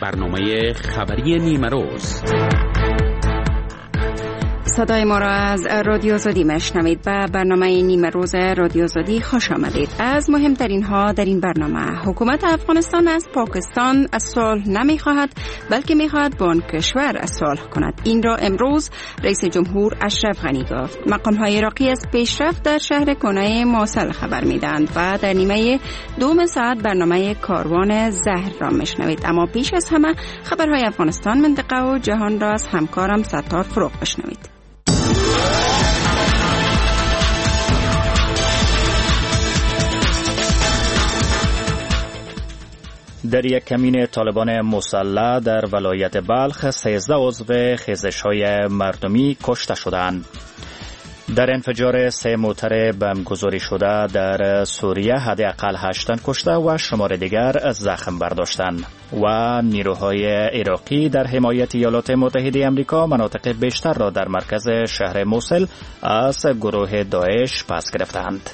برنامه خبری نیمه روز. صدای ما را از رادیو زادی میشنوید. به برنامه نیمه روز رادیو زادی خوش آمدید. از مهمترین ها در این برنامه: حکومت افغانستان از پاکستان صلح نمیخواهد بلکه میخواهد با آن کشور صلح کند. این را امروز رئیس جمهور اشرف غنی گفت. مقام های عراقی از پیشرفت در شهر کنای موصل خبر میدهند و در نیمه دوم ساعت برنامه کاروان زهر را میشنوید. اما پیش از همه خبرهای افغانستان، منطقه و جهان را از همکارم ستار فروغ بشنوید. در یک کمین طالبان مسلح در ولایت بلخ 13 عضو خیزش‌های مردمی کشته شدند. در انفجار 3 موتر بمبگذاری شده در سوریه حداقل 8 تن کشته و شمار دیگر زخم برداشتند و نیروهای عراقی در حمایت ایالات متحده آمریکا مناطق بیشتر را در مرکز شهر موصل از گروه داعش پس گرفتند.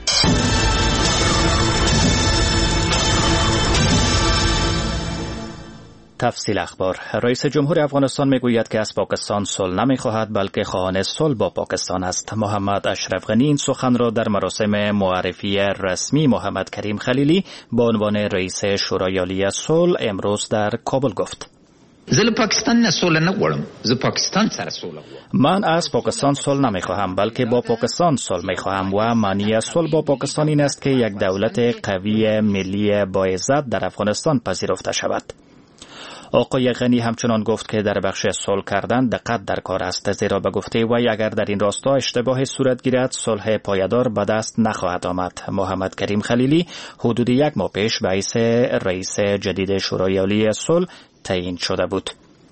تفصیل اخبار. رئیس جمهور افغانستان میگوید که از پاکستان صلح نمیخواهد بلکه خواهان صلح با پاکستان است. محمد اشرف غنی این سخن را در مراسم معرفی رسمی محمد کریم خلیلی با عنوان رئیس شورای عالی صلح امروز در کابل گفت. زل پاکستان نه صلح نغواړم، زه پاکستان سره صلح غواړم. من از پاکستان صلح نمیخواهم بلکه با پاکستان صلح میخواهم و معنی صلح با پاکستان این است که یک دولت قوی ملی با عزت در افغانستان پذیرفته شود. آقای غنی همچنان گفت که در بخش صلح کردن دقت در کار است، زیرا به گفته وی اگر در این راستا اشتباه صورت گیرد صلح پایدار به دست نخواهد آمد. محمد کریم خلیلی حدود 1 ماه پیش به حیث رئیس جدید شورای عالی صلح تعیین شده بود.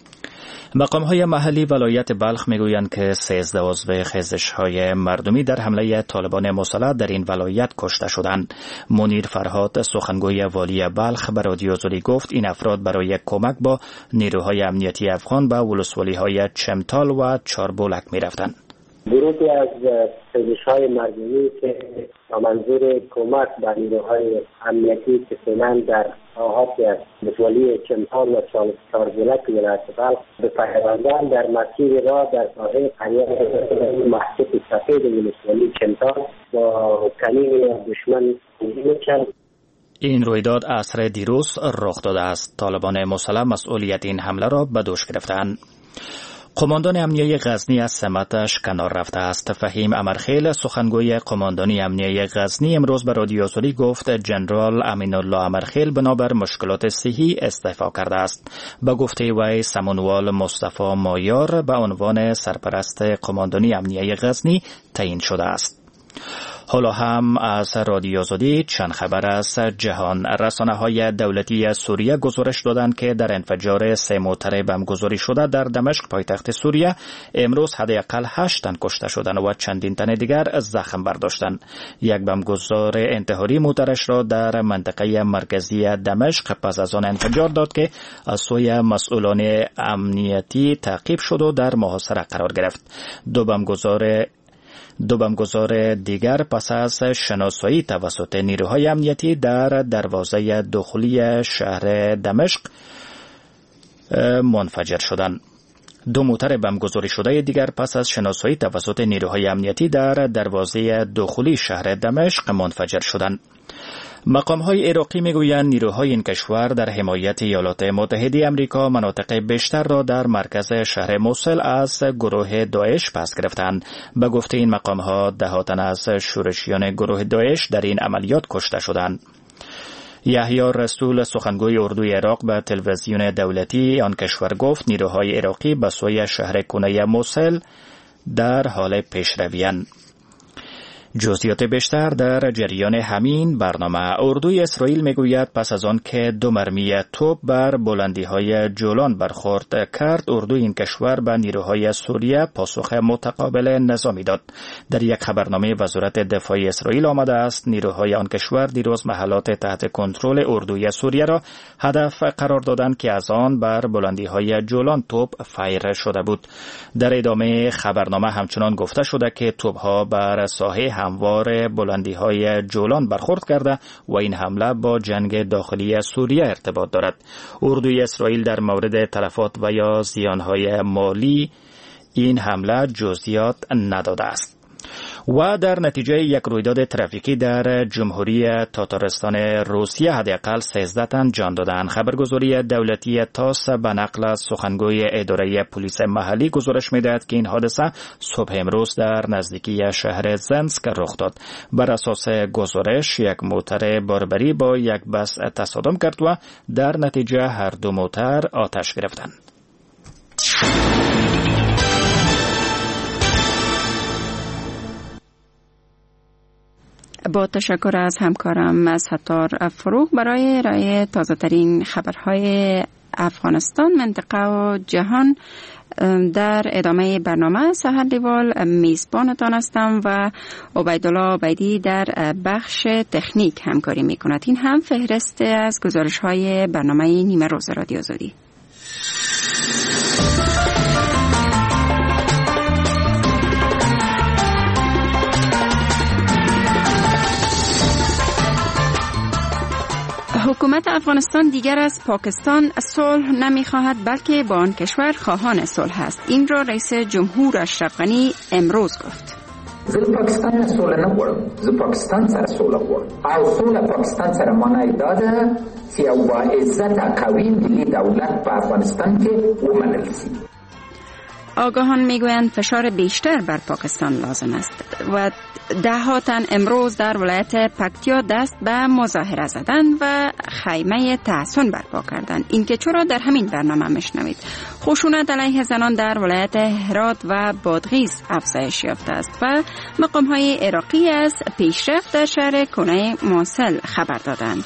مقام‌های محلی ولایت بلخ میگویند که 13 عضو خیزش‌های مردمی در حمله طالبان مسلح در این ولایت کشته شدند. منیر فرهاد سخنگوی والی بلخ به رادیو زادی گفت این افراد برای کمک با نیروهای امنیتی افغان به ولسوالی‌های چمتال و چاربولک می‌رفتند. گروهی از خیزش‌های مردمی که با منظور کمک به نیروهای امنیتی که فعلا در ساحاتی از ولسوالی چمتال و چاربولک ولایت بلخ به پیوندن در مسیر راه در ساحه قریه محصول سفید ولسوالی چمتال با کمین دشمن می‌شن. این رویداد عصر دیروز رخ داده است. طالبان مسلح مسئولیت این حمله را به دوش گرفتند. قماندان امنیه غزنی از سمتش کنار رفته است. فهیم امرخیل سخنگوی قماندانی امنیه غزنی امروز به رادیو زادی گفت جنرال امین الله امرخیل بنابر مشکلات صحی استعفا کرده است. به گفته وی سمونوال مصطفی مایار به عنوان سرپرست قماندانی امنیه غزنی تعیین شده است. حالا هم از رادیو زادی چند خبر از جهان. رسانه‌های دولتی سوریه گزارش دادند که در انفجار 3 موتر بمبگذاری شده در دمشق پایتخت سوریه امروز حداقل 8 تن کشته شدند و چندین تن دیگر زخم برداشتند. یک بمبگذار انتحاری موترش را در منطقه مرکزی دمشق پس از آن انفجار داد که از سوی مسئولان امنیتی تعقیب شد و در محاصره قرار گرفت. دو بمبگذار دیگر پس از شناسایی توسط نیروهای امنیتی در دروازه داخلی شهر دمشق منفجر شدند. 2 موتر بمبگذاری شده دیگر پس از شناسایی توسط نیروهای امنیتی در دروازه داخلی شهر دمشق منفجر شدند. مقام‌های عراقی میگویند نیروهای این کشور در حمایت ایالات متحده آمریکا مناطق بیشتر را در مرکز شهر موصل از گروه داعش پس گرفتند. به گفته این مقام‌ها 10 تن از شورشیان گروه داعش در این عملیات کشته شدند. یحیی رسول سخنگوی اردوی عراق به تلویزیون دولتی آن کشور گفت نیروهای عراقی به سوی شهر کنای موصل در حال پیشروی‌اند. جزئیات بیشتر در جریان همین برنامه. اردوی اسرائیل میگوید پس از آن که 2 مرمی توپ بر بلندی‌های جولان برخورد کرد، اردوی این کشور به نیروهای سوریه پاسخ متقابل نظامی داد. در یک خبرنامه وزارت دفاع اسرائیل آمده است نیروهای آن کشور دیروز محلات تحت کنترل اردوی سوریه را هدف قرار دادند که از آن بر بلندی‌های جولان توپ فیر شده بود. در ادامه خبرنامه همچنان گفته شده که توپ‌ها بر ساحه هموار بلندی‌های جولان برخورد کرده و این حمله با جنگ داخلی سوریه ارتباط دارد. اردوی اسرائیل در مورد تلفات و یا زیانهای مالی این حمله جزئیات نداده است. و در نتیجه یک رویداد ترافیکی در جمهوری تاتارستان روسیه حداقل 13 تن جان دادند. خبرگزاری دولتی تاس به نقل سخنگوی اداره پلیس محلی گزارش می‌دهد که این حادثه صبح امروز در نزدیکی شهر زنسک رخ داد. بر اساس گزارش یک موتر باربری با یک بس تصادم کرد و در نتیجه هر دو موتر آتش گرفتند. با تشکر از همکارم ستار فروغ برای ارائه تازه‌ترین خبرهای افغانستان، منطقه و جهان. در ادامه برنامه سحر دیوال میزبانتان هستم و عبیدالله عبیدی در بخش تکنیک همکاری میکند. این هم فهرست از گزارش‌های برنامه نیمه روز رادیو آزادی. حکومت افغانستان دیگر از پاکستان صلح نمی‌خواهد بلکه با آن کشور خواهان صلح است. این را رئیس جمهور اشرف غنی امروز گفت. زه پاکستان صلح نغواړم، زه پاکستان سره صلح غواړم او صلح پاکستان سره معنی دا ده چې یو باعزت قوي ملي دولت په افغانستان کې ومنل شي. آگاهان میگویند فشار بیشتر بر پاکستان لازم است و ده تن امروز در ولایت پکتیا دست به مظاهره زدن و خیمه تحسن برپا کردند. این که چرا در همین برنامه میشنوید. خشونت علیه زنان در ولایت هرات و بادغیس افزایش یافته است و مقام‌های عراقی از پیشرفت در شهر کنه موصل خبر دادند.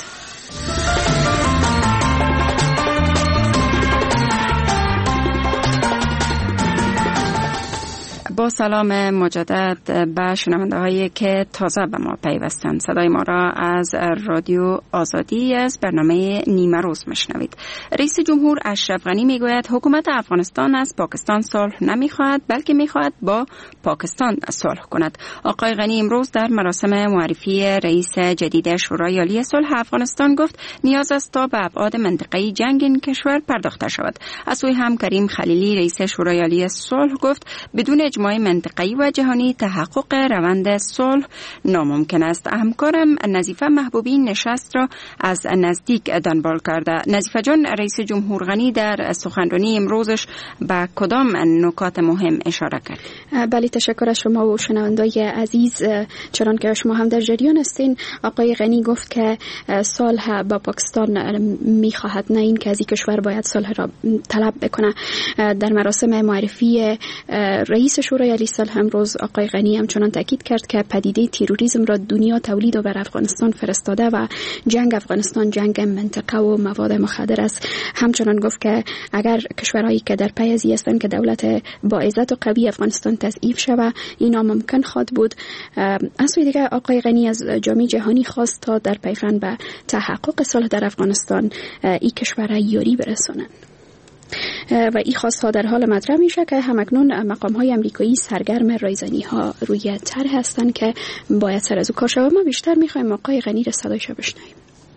با سلام مجدد به شنونده هایی که تازه به ما پیوستند. صدای ما را از رادیو آزادی از برنامه نیمه روز میشنوید. رئیس جمهور اشرف غنی میگوید حکومت افغانستان از پاکستان صلح نمیخواهد بلکه میخواهد با پاکستان صلح کند. آقای غنی امروز در مراسم معرفی رئیس جدید شورای عالی صلح افغانستان گفت نیاز است تا به ابعاد منطقه‌ای جنگ این کشور پرداخته شود. از سوی هم کریم خلیلی رئیس شورای عالی صلح گفت بدون اجماع منطقه‌ای و جهانی تحقق روند صلح ناممکن است. همکارم نظیفه محبوبی نشست را از نزدیک دنبال کرده. نظیفه جان، رئیس جمهور غنی در سخنرانی امروزش به کدام نکات مهم اشاره کرد؟ بله، تشکر از شما و شنوندای عزیز. چنان که شما هم در جریان هستین، آقای غنی گفت که صلح با پاکستان می‌خواهد، نه این که از این کشور باید صلح را طلب بکنه. در مراسم معرفی رئیس شورای عالی صلح امروز آقای غنی همچنان تاکید کرد که پدیده تروریسم را دنیا تولید و بر افغانستان فرستاده و جنگ افغانستان جنگ منطقه و مواد مخدر است. همچنان گفت که اگر کشورهایی که در پی از هستند که دولت با عزت و قوی افغانستان تضعیف شود، این ممکن خواهد بود. از سوی دیگر آقای غنی از جامعه جهانی خواست تا در پیوند به تحقق صلح در افغانستان این کشورها یاری برسانند. و این خواست ها در حال مطرح میشه که همکنون مقام های امریکایی سرگرم رایزنی ها روی طرح هستند که باید سر از او کار شود. ما بیشتر میخوایم آقای غنی را صدایش بشنویم.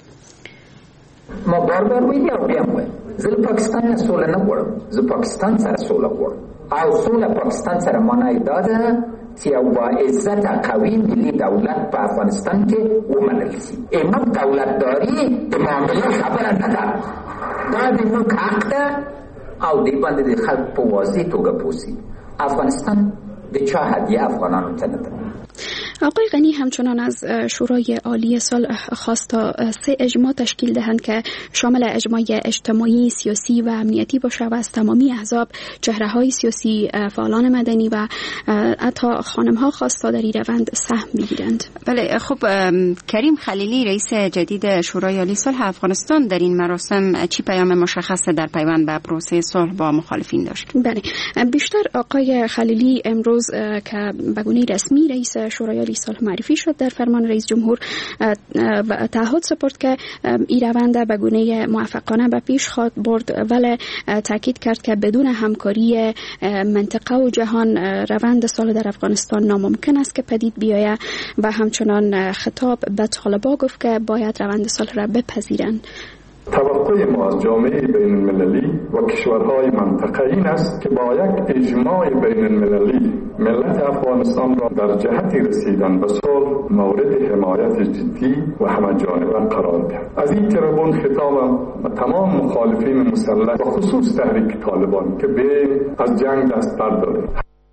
ما بار ویلی او بیا مو زه پاکستان صلح نغواړم، زه پاکستان سره صلح غواړم او صلح پاکستان سره معنی دا ده چې یو باعزت قوي ملي دولت په افغانستان کې ومنل شي. امام دولتداري د معاملې خبره نه ده، دا د موږ حق ده او دی باندې د خلک په واضح توګه پوسی. افغانستان د چا هدیه افغانانو ته نه ده. آقای غنی همچنان از شورای عالی صلح خواست تا 3 اجماع تشکیل دهند که شامل اجماع اجتماعی، سیاسی و امنیتی باشه و از تمامی احزاب، چهره‌های سیاسی، فعالان مدنی و حتی خانم‌ها خواست تا در این روند سهم بگیرند. بله، خب کریم خلیلی رئیس جدید شورای عالی صلح افغانستان در این مراسم چی پیام مشخص در پیوند به پروسه صلح با مخالفین داشت؟ بله، بیشتر آقای خلیلی امروز که به گونه رسمی رئیس شورای مسائل صلح معرفی شد در فرمان رئیس جمهور و تعهد سپرد که این روند به گونه موفقانه به پیش خواهد برد، ولی تاکید کرد که بدون همکاری منطقه و جهان روند صلح در افغانستان ناممکن است که پدید بیاید و همچنان خطاب به طالبان گفت که باید روند صلح را بپذیرند. توقع ما از جامعه بین المللی و کشورهای منطقه این است که با یک اجماع بین المللی ملت افغانستان را در جهت رسیدن به صلح مورد حمایت جدی و همه‌جانبه قرار دهد. از این تریبون خطابم به تمام مخالفین مسلح و خصوص تحریک طالبان که به از جنگ دست بردارید.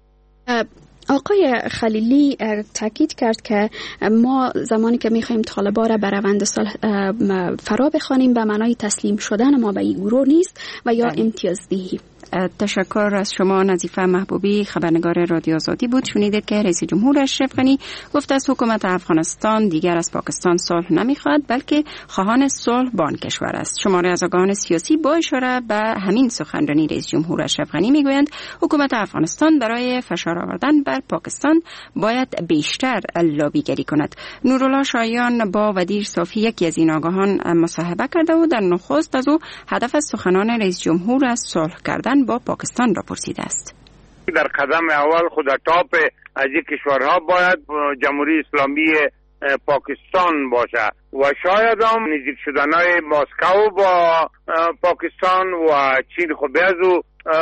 آقای خلیلی تاکید کرد که ما زمانی که می‌خوایم طالبان را به روند صلح فرا بخوانیم به معنای تسلیم شدن ما به این گروه نیست و یا امتیازدهی. تشکر از شما. نظیفه محبوبی، خبرنگار رادیو آزادی بود. شنیدید که رئیس جمهور اشرف غنی گفت است حکومت افغانستان دیگر از پاکستان صلح نمیخواد بلکه خواهان صلح با آن کشور است. شماری از آگاهان سیاسی با اشاره به همین سخنرانی رئیس جمهور اشرف غنی میگویند حکومت افغانستان برای فشار آوردن بر پاکستان باید بیشتر لابیگری کند. نورالله شایان با ودیر صافی یکی از این آگاهان مصاحبه کرده و در نخست از او هدف از سخنان رئیس جمهور از صلح کردن با پاکستان را پرسیده است. در قدم اول خود تاپ از این کشورها باید جمهوری اسلامی پاکستان باشه و شاید هم نزدیک شدنهای مسکو با پاکستان و چین خود از او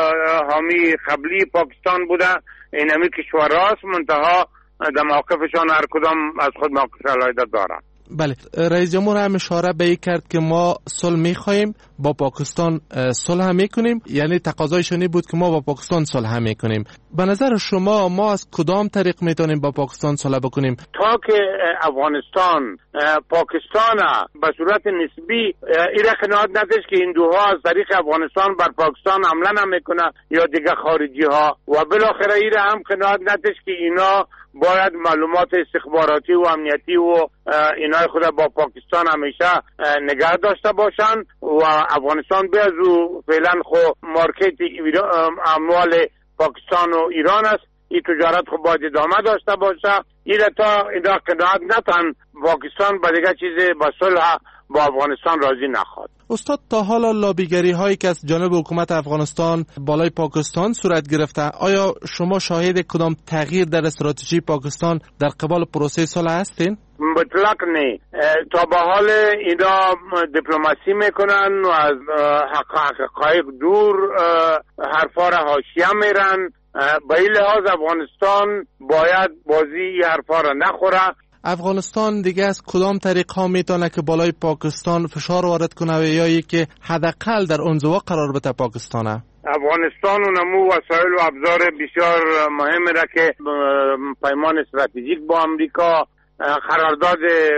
حامی قبلی پاکستان بوده. این همی کشورهاست منتها در موقفشان هر کدام از خود موقف علیحده دارند. بله، رئیس جمهور هم اشاره به این کرد که ما صلح می‌خوایم با پاکستان صلح هم می‌کنیم، یعنی تقاضایشون بود که ما با پاکستان صلح هم می‌کنیم. به نظر شما ما از کدام طریق میتونیم با پاکستان صلح بکنیم؟ تا که افغانستان پاکستان به صورت نسبی ایره قناعت نداشت که این دوها از طریق افغانستان بر پاکستان حمله نمیکنه یا دیگه خارجی ها و بالاخره ایره هم قناعت نداشت که اینا باید معلومات استخباراتی و امنیتی و اینای خود با پاکستان همیشه نگه داشته باشن و افغانستان به از او فعلا خو مارکت اموال پاکستان و ایران است. این تجارت خو باید ادامه داشته باشه. ایره تا اینا قناعت نتن پاکستان با دیگه چیز با صلح با افغانستان راضی نخواد. استاد، تا حالا لابیگری هایی که از جانب حکومت افغانستان بالای پاکستان صورت گرفته، آیا شما شاهد کدام تغییر در استراتژی پاکستان در قبال پروسه صلح هستین؟ مطلق نه. تا به حال اینا دیپلماسی میکنن و از حقایق دور حرفا را حاشیه میرن. به این لحاظ افغانستان باید بازی حرفا را نخوره. افغانستان دیگه از کدام طریق ها میتونه که بالای پاکستان فشار وارد کنه و یا ای که حداقل در انزوا قرار بده پاکستانه؟ افغانستان و نمو وسایل و ابزار بسیار مهم را که پیمان استراتژیک با امریکا، قرارداد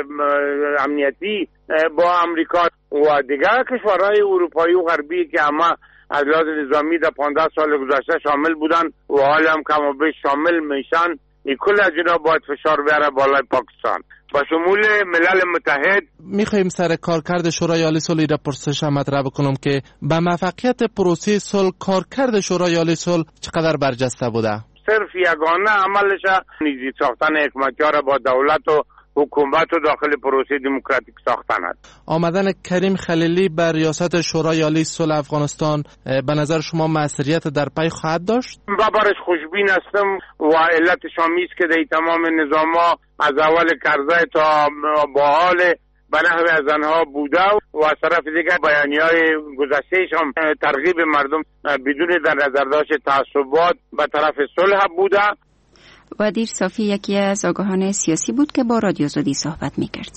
امنیتی با امریکا و دیگر کشورهای اروپایی و غربی که همه از لحاظ نظامی در 15 سال گذشته شامل بودن و حالا هم کم و بیش شامل میشن، این کل از اینا باید فشار بیاره بالای پاکستان با شمول ملل متحد. میخوایم سر کارکرد شورای عالی صلح را پرسش مطرح بکنم که به موفقیت پروسه صلح کارکرد شورای عالی صلح چقدر برجسته بوده؟ صرف یگانه عملش نیزی ساختن حکمتیار با دولت و حکومت و داخل پروسه دموکراتیک ساختن است. آمدن کریم خلیلی بر ریاست شورای عالی صلح افغانستان به نظر شما مسئولیت در پی خواهد داشت؟ من برش خوشبین هستم و علت شامی است که در تمام نظام‌ها از اول کرزی تا با حال به نحو از آنها بوده و از طرف دیگر بیانیه‌های گذشته‌اش هم ترغیب مردم بدون در نظر داشت تعصبات به طرف صلح بوده. ودیر صافی یکی از آگاهان سیاسی بود که با رادیو آزادی صحبت می‌کرد.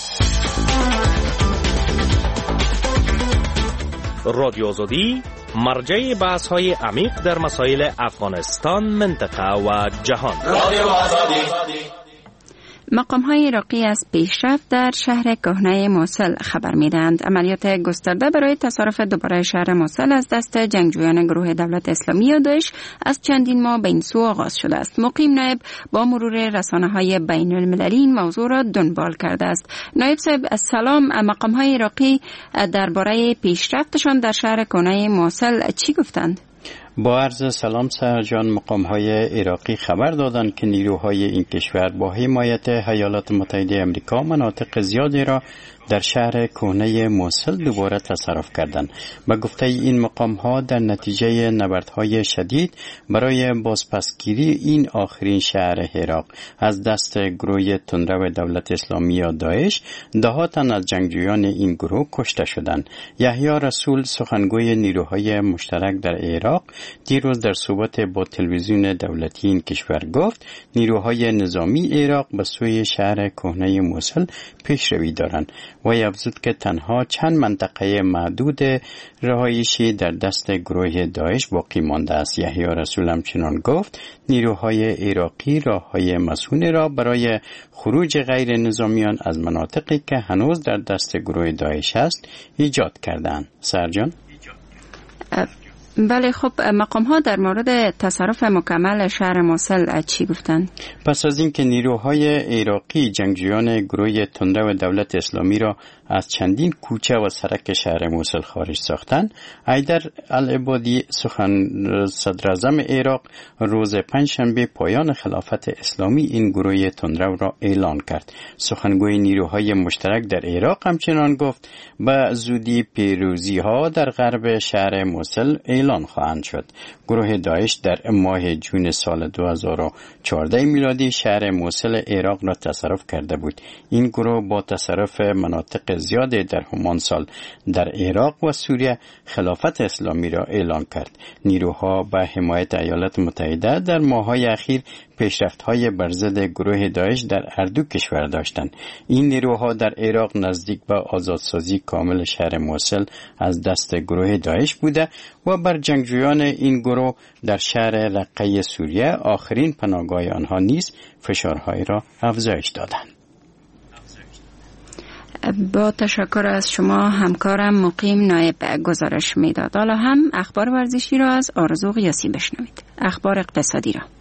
رادیو آزادی مرجع بحث‌های عمیق در مسائل افغانستان، منطقه و جهان. رادیو آزادی. مقام‌های عراقی از پیشرفت در شهر کهنه موصل خبر می‌دهند. عملیات گسترده برای تصرف دوباره شهر موصل از دست جنگجویان گروه دولت اسلامی و داعش از چندین ماه به این سو آغاز شده است. مقیم نایب با مرور رسانه‌های بین‌المللی این موضوع را دنبال کرده است. نایب صاحب السلام، مقام‌های عراقی درباره پیشرفتشان در شهر کهنه موصل چی گفتند؟ با عرض سلام سرجان، مقام‌های عراقی خبر دادند که نیروهای این کشور با حمایت ایالات متحده آمریکا مناطق زیادی را در شهر کهنه موصل دوباره تصرف کردند. به گفته این مقام‌ها در نتیجه نبردهای شدید برای بازپسگیری این آخرین شهر عراق از دست گروه تندرو دولت اسلامی یا داعش، ده‌ها تن از جنگجویان این گروه کشته شدند. یحیی رسول، سخنگوی نیروهای مشترک در عراق، دیروز در صحبت با تلویزیون دولتی این کشور گفت نیروهای نظامی عراق به سوی شهر کهنه موصل پیشروی دارند و افزود که تنها چند منطقه معدود رهایشی در دست گروه داعش باقی مانده است. یحیی رسول همچنان گفت نیروهای عراقی راههای مسئول را برای خروج غیر نظامیان از مناطقی که هنوز در دست گروه داعش است ایجاد کردند. سرجان؟ بله، خب مقام ها در مورد تصرف مکمل شهر موصل چی گفتن؟ پس از اینکه نیروهای عراقی جنگجویان گروه تندرو دولت اسلامی را از چندین کوچه و سرک شهر موصل خارج ساختند، حیدر العبادی صدر اعظم عراق روز پنجشنبه پایان خلافت اسلامی این گروه تندرو را اعلان کرد. سخنگوی نیروهای مشترک در عراق همچنان گفت به زودی پیروزی ها در غرب شهر موصل اعلان خواهند شد. گروه داعش در ماه جون سال 2014 میلادی شهر موصل عراق را تصرف کرده بود. این گروه با تصرف مناطق زیاده در همان سال در عراق و سوریه خلافت اسلامی را اعلان کرد. نیروها با حمایت ایالات متحده در ماه‌های اخیر پیشرفت‌های بر ضد گروه داعش در هر دو کشور داشتند. این نیروها در عراق نزدیک به آزادسازی کامل شهر موصل از دست گروه داعش بوده و بر جنگجویان این گروه در شهر رقه سوریه آخرین پناهگاه آنها نیز فشارهای را افزایش دادند. با تشکر از شما همکارم مقیم نایب گزارش میداد. حالا هم اخبار ورزشی را از آرزو قیاسی بشنوید. اخبار اقتصادی را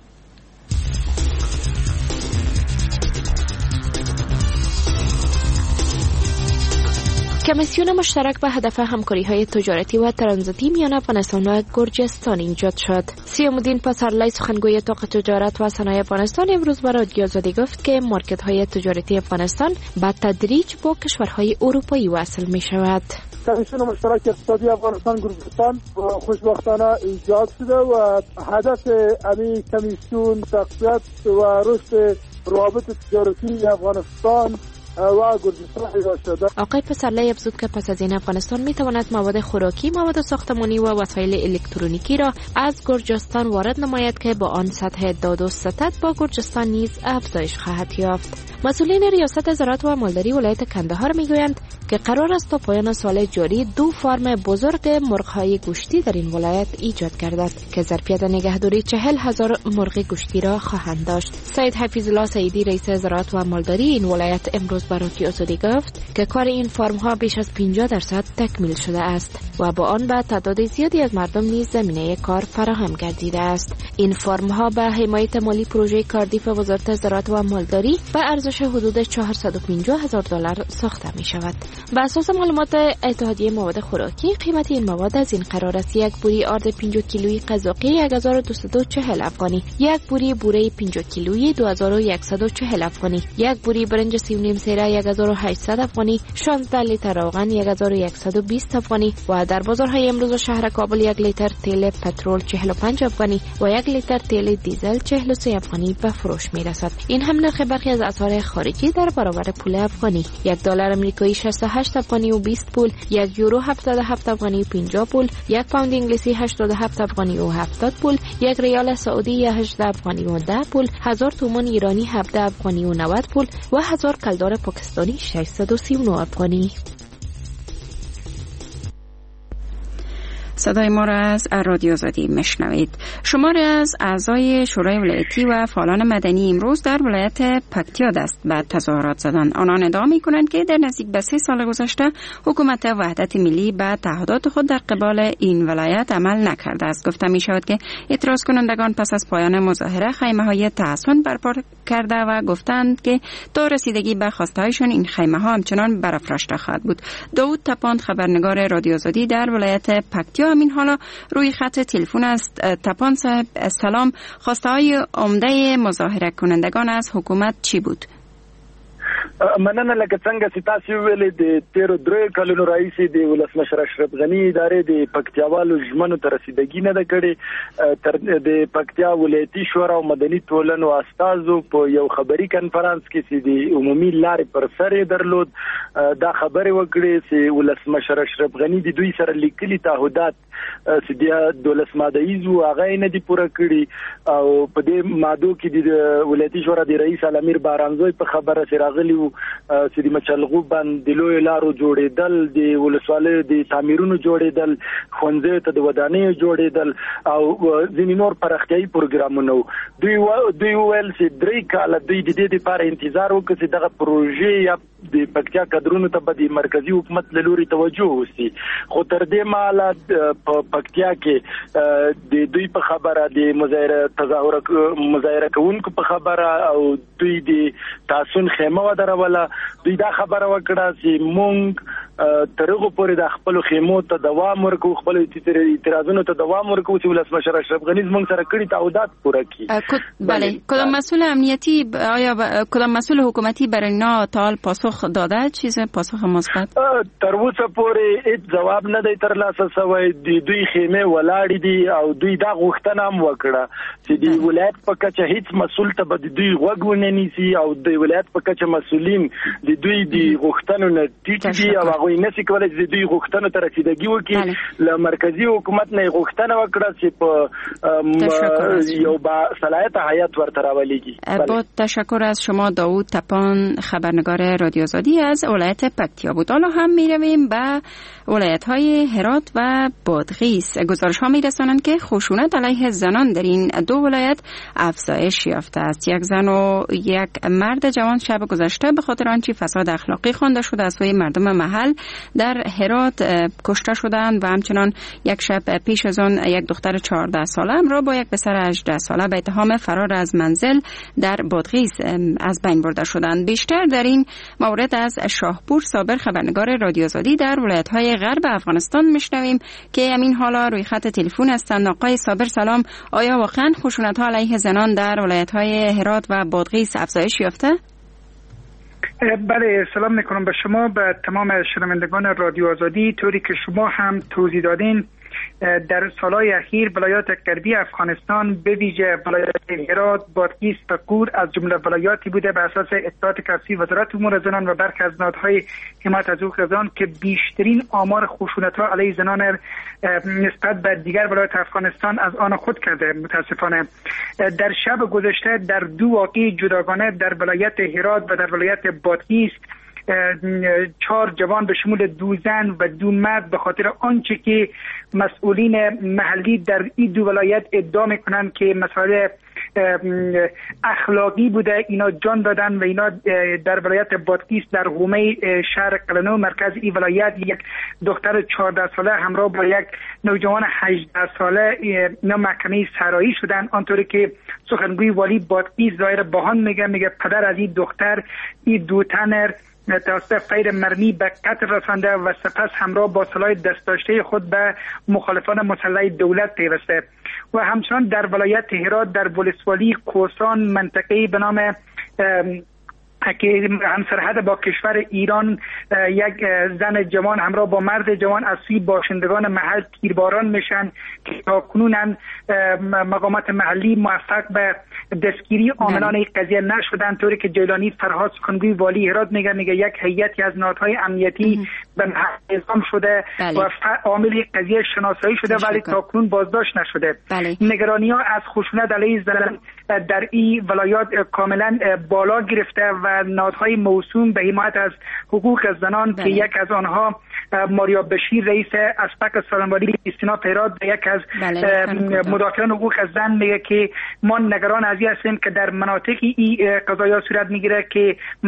کمیسیون مشترک به هدف همکاری‌های تجارتی و ترانزیتی میان افغانستان و گرجستان ایجاد شد. سیام‌الدین پسرلی، سخنگوی طاق تجارت و صنایع افغانستان، امروز به رادیو آزادی گفت که مارکت‌های تجارتی افغانستان به تدریج با کشورهای اروپایی وصل می‌شود. کمیسیون مشترک اقتصادی افغانستان گرجستان خوشبختانه ایجاد شده و هدف این کمیسیون تقویت و رشد روابط تجارتی افغانستان و گرجستان. آقای پسرلی افزود که پس از این افغانستان میتواند مواد خوراکی، مواد ساختمانی و وسایل الکترونیکی را از گرجستان وارد نماید که با آن سطح داد و ستد با گرجستان نیز افزایش خواهد یافت. مسئولین ریاست زراعت و مالداری ولایت کندهار میگویند که قرار است تا پایان سال جاری 2 فارم بزرگ مرغ‌های گوشتی در این ولایت ایجاد گردد که ظرفیت نگهداری 40,000 مرغ گوشتی را خواهند داشت. سید حفیظالله سعیدی، رئیس زراعت و مالداری این ولایت، امروز به رادیو آزادی گفت که کار این فارم ها بیش از 50% تکمیل شده است و با آن به تعداد زیادی از مردم نیز زمینه کار فراهم گردیده است. این فارم ها به حمایت مالی پروژه کاردیف وزارت زراعت و مالداری به ارزش حدود 450,000 دلار ساخته می شود. بر اساس معلومات اتحادیه مواد خوراکی، قیمت این مواد از این قرار است: یک بوری آرد 5 کیلویی قزاقی 1240 افغانی، یک بوری بوره 5 کیلویی 2140 افغانی، یک بوری برنج 3.5 سیره 1800 افغانی، 16 لیتر روغن 1120 افغانی و در بازارهای امروز شهر کابل 1 لیتر تیل پترول 45 افغانی و 1 لیتر تیل دیزل 43 افغانی به فروش می رسد. این هم نرخ برخی از اسعار خارجی در برابر پول افغانی: 1 دلار آمریکایی 68 افغانی و 20 پول، 1 یورو 77 افغانی و 50 پول، 1 پوند انگلیسی 87 افغانی و 70 پول، 1 ریال سعودی 18 افغانی و 10 پول، 1000 تومان ایرانی 17 افغانی و 90 پول و 1000 کلدار پاکستانی 639 افغانی. صدای ما را از رادیو آزادی میشنوید. شماری از اعضای شورای ولایتی و فعالان مدنی امروز در ولایت پکتیا دست به تظاهرات زدند. آنان ادعا می‌کنند که در نزدیک به 3 سال گذشته حکومت وحدت ملی به تعهدات خود در قبال این ولایت عمل نکرده است. گفته می‌شود که اعتراض کنندگان پس از پایان مظاهره خیمه‌های تحصن برپا کرده و گفتند که تا رسیدگی به خواسته‌هایشان این خیمه‌ها همچنان برافراشته خواهد بود. داوود تپاند، خبرنگار رادیو آزادی در ولایت پکتیا، همین حالا روی خط تلفن است. تپان صاحب سلام. خواسته های عمده مظاهره کنندگان از حکومت چی بود؟ مننه. لکه څنګه چې تاسو ویلې د 13 کلونو راهیسې د ولسمشر اشرف غنی ادارې د پکتیاوالو ژمنو ته رسیدګي نه ده کړې. د پکتیا ولایتي شورا او مدني ټولنو استازو په یو خبري کنفرانس کې چې د عمومي لارې پر سر درلود دا خبره وکړه چې ولسمشر اشرف غنی د دوی سره لیکلي تعهدات چې د دولت مادهیزو هغه نه دي پوره کړی او په دې ماده کې د ولایتي شورا د رئیس علامیر بارانزوی په خبره سره راغلی وو چې د مچلغو باندې لوی لارو جوړېدل، د ولسوالۍ د تعمیرونو جوړېدل، ښوونځیو ته د ودانیو جوړېدل او ځینې نور پراختیايي پروګرامونه. دوی ویل چې 3 کاله دوی د دې لپاره انتظار وکړي چې دغه پروژې یا د پکتیا کډرونو ته به د مرکزی حکومت له لوري توجه وشي، خو تر دې مهاله په پکتیا کې د دوی په خبره د مظاهره کوونکو په خبره او دوی د تاسون خیمه ودروله. دوی دا خبره وکړه چې مونږ ترغه پورې د خپل خیمو ته دوام ورکو، خپل اعتراضونو ته دوام ورکو چې ولسمشر اشرف غنی زموږ سره کړي تعهدات پوره کړي. بله، کدام مسئول امنیتی آیا کدام مسئول حکومتی برای اینا تا حال پاسخ داده؟ چیز پاسخ مثبت تر اوسه پورې هیڅ جواب نه دی ترلاسه شوی. دوی خیمه ولاړې دي او دوی دا غوښتنه هم وکړه چې د ولایت په کچه هیڅ مسؤل ته به دوی غوږ ونه نیسي او د ولایت په کچه مسؤلین د دوی د غوښتنو نه ټیټ دي او هغه نشي کولای چې دوی غوښتنو ته رسیدګي وکړي. له مرکزی حکومت نه غوښتنه وکړه چې په یو با صلاحیت هیئت ورته راولېږي. با تشکر از شما داوود تپان، خبرنگار رادیو آزادی از ولایت پکتیا بود. حالا هم میرویم به ولایت‌های هرات و بادغیس. گزارش‌ها می‌رسانند که خشونت علیه زنان در این دو ولایت افزایش یافته است. یک زن و یک مرد جوان شب گذشته به خاطر آنچه فساد اخلاقی خوانده شده از سوی مردم محل در هرات کشته شدند و همچنان یک شب پیش از آن یک دختر 14 ساله همراه با یک پسر 18 ساله به اتهام فرار از منزل در بادغیس از بین برده شدند. بیشتر در این مورد از شاهپور صابر، خبرنگار رادیو آزادی در ولایت‌های غرب افغانستان میشنویم که همین حالا روی خط تلفن هستند. آقای صابر سلام. آیا واقعا خشونت‌ها علیه زنان در ولایت‌های هرات و بادغیس افزایش یافته؟ بله، سلام میکنم به شما، به تمام شنوندگان رادیو آزادی. طوری که شما هم توضیح دادین در سالهای اخیر ولایات غربی افغانستان به ویژه ولایت هرات، بادغیس و کور از جمله ولایاتی بوده به اساس اطلاعات کسری وزارت امور زنان و برخی از نهادهای حمایت از حقوق زنان که بیشترین آمار خشونت‌ها علیه زنان نسبت به دیگر ولایات افغانستان از آن خود کرده. متاسفانه در شب گذشته در دو واقعه جداگانه در ولایت هرات و در ولایت بادغیس 4 جوان به شمول 2 زن و 2 مرد به خاطر آنچه که مسئولین محلی در این دو ولایت ادعا میکنند که مسائل اخلاقی بوده، اینا جان دادن و اینا در ولایت بادغیس در حومه شهر قلنو مرکز این ولایت یک دختر 14 ساله همراه با یک نوجوان 18 ساله اینا محکمه سرایی شدن. آنطوری که سخنگوی والی بادغیس ظاهر باهان میگه پدر از این دختر این 2 تن توسط فیر مرمی به قتل رسانده و سپس همراه با سلاح دستداشته خود به مخالفان مسلح دولت پیوسته. و همچنان در ولایت هرات در ولسوالی کوسان منطقه‌ای به نام که همسرحد با کشور ایران یک زن جوان همراه با مرد جوان از سوی باشندگان محل تیرباران میشن که تاکنون مقامات محلی موفق به دستگیری عاملان این قضیه نشدن. طوری که جیلانی فرهاد سخنگوی والی هرات میگه یک هیئتی از نهادهای امنیتی به محل اعزام شده و عامل قضیه شناسایی شده ولی تاکنون بازداشت نشده. نگرانی ها از خشونت علیه زنان در این ولایات کاملا بالا گرفته و نهادهای موسوم به حمایت از حقوق زنان که یک از آنها ماریا بشیر رئیس اسپق سالن‌والی استیناف هرات و یک از مدافعان حقوق زن میگه که ما نگران از این هستیم که در مناطقی این قضایا صورت میگیره که منطقه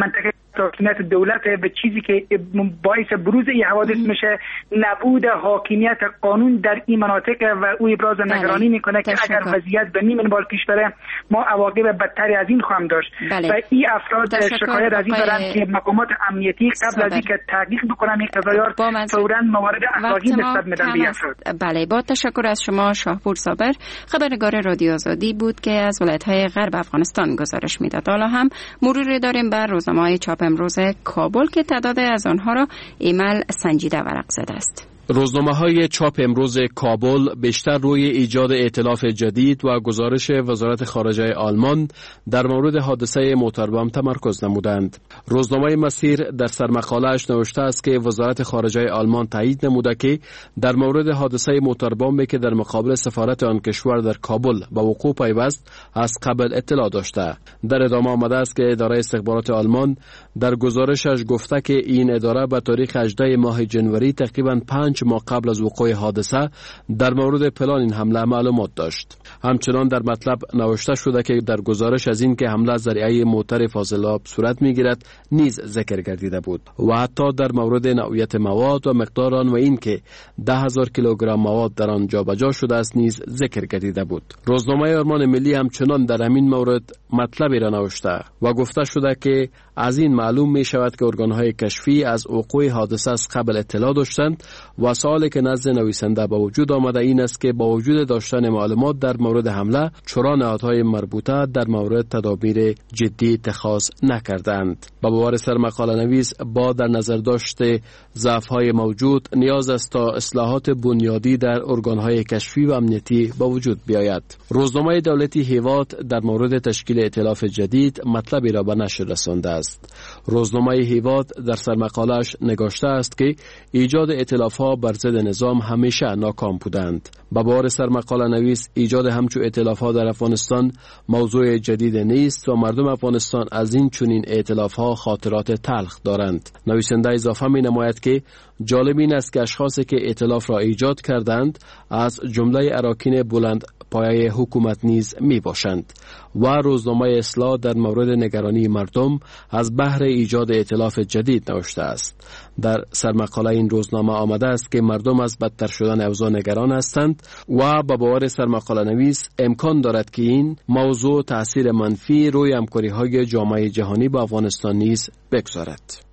حاکمیت دولت به چیزی که باعث بروز این حوادث میشه نبود حاکمیت قانون در این مناطق و او ابراز نگرانی میکنه که اگر وضعیت به نیم منوال پیش بره ما عواقب بدتری از این خواهم داشت. و این افراد شکایت از این دارن که مقامات امنیتی قبل از اینکه تحقیق بکنن این قضایات فوراً موارد اخلاقی نسبت میدن به افراد. بله، با تشکر از شما شاهپور صابر، خبرنگار رادیو آزادی بود که از ولایت‌های غرب افغانستان گزارش میداد. حالا هم مروری داریم بر روزنامه‌های چاپ امروز کابل که تعداد از آنها را ایمل سنجیده ورق زده است. روزنامه‌های چاپ امروز کابل بیشتر روی ایجاد ائتلاف جدید و گزارش وزارت خارجه آلمان در مورد حادثه موتوربم تمرکز نمودند. روزنامه مسیر در سرمقاله‌اش نوشته است که وزارت خارجه آلمان تایید نموده که در مورد حادثه موتوربمی که در مقابل سفارت آن کشور در کابل به وقوع پیوست از قبل اطلاع داشته. در ادامه آمده است که اداره استخبارات آلمان در گزارشش گفته که این اداره به تاریخ 18 ماه جنوری تقریباً 5 ماه قبل از وقوع حادثه در مورد پلان این حمله معلومات داشت. همچنان در مطلب نوشته شده که در گزارش از این که حمله ذریعه موتور فاضلاب صورت میگیرد نیز ذکر گردیده بود و حتی در مورد نوعیت مواد و مقدار آن و این که 10,000 کیلوگرم مواد در آن جابجا شده است نیز ذکر گردیده بود. روزنامه آرمان ملی همچنان در همین مورد مطلبی را نوشته و گفته شده که از این معلوم می شود که ارگان‌های کشفی از وقوع حادثه از قبل اطلاع داشتند و سوالی که نزد نویسنده به وجود آمده این است که با وجود داشتن معلومات در مورد حمله چرا نهادهای مربوطه در مورد تدابیر جدی اتخاذ نکردند. با باور سرمقاله نویس با در نظر داشته ضعف‌های موجود نیاز است تا اصلاحات بنیادی در ارگان‌های کشفی و امنیتی به وجود بیاید. روزنامه دولتی هیواد در مورد تشکیل ائتلاف جدید مطلبی را به نشر رسانده است. روزنامه هیواد در سرمقاله‌اش نگاشته است که ایجاد ائتلاف‌ها بر ضد نظام همیشه ناکام بودند. با باور سرمقاله نویس ایجاد همچون ائتلاف‌ها در افغانستان موضوع جدید نیست و مردم افغانستان از این چنین ائتلاف‌ها خاطرات تلخ دارند. نویسنده اضافه می‌نماید که جالب این است که اشخاصی که ائتلاف را ایجاد کردند از جمله اراکین بلند پایه حکومت نیز می باشند و روزنامه اصلاح در مورد نگرانی مردم از بهر ایجاد ائتلاف جدید نوشته است. در سرمقاله این روزنامه آمده است که مردم از بدتر شدن اوضاع نگران هستند و با باور سرمقاله نویس امکان دارد که این موضوع تأثیر منفی روی همکاری‌های جامعه جهانی با افغانستان نیز بگذارد.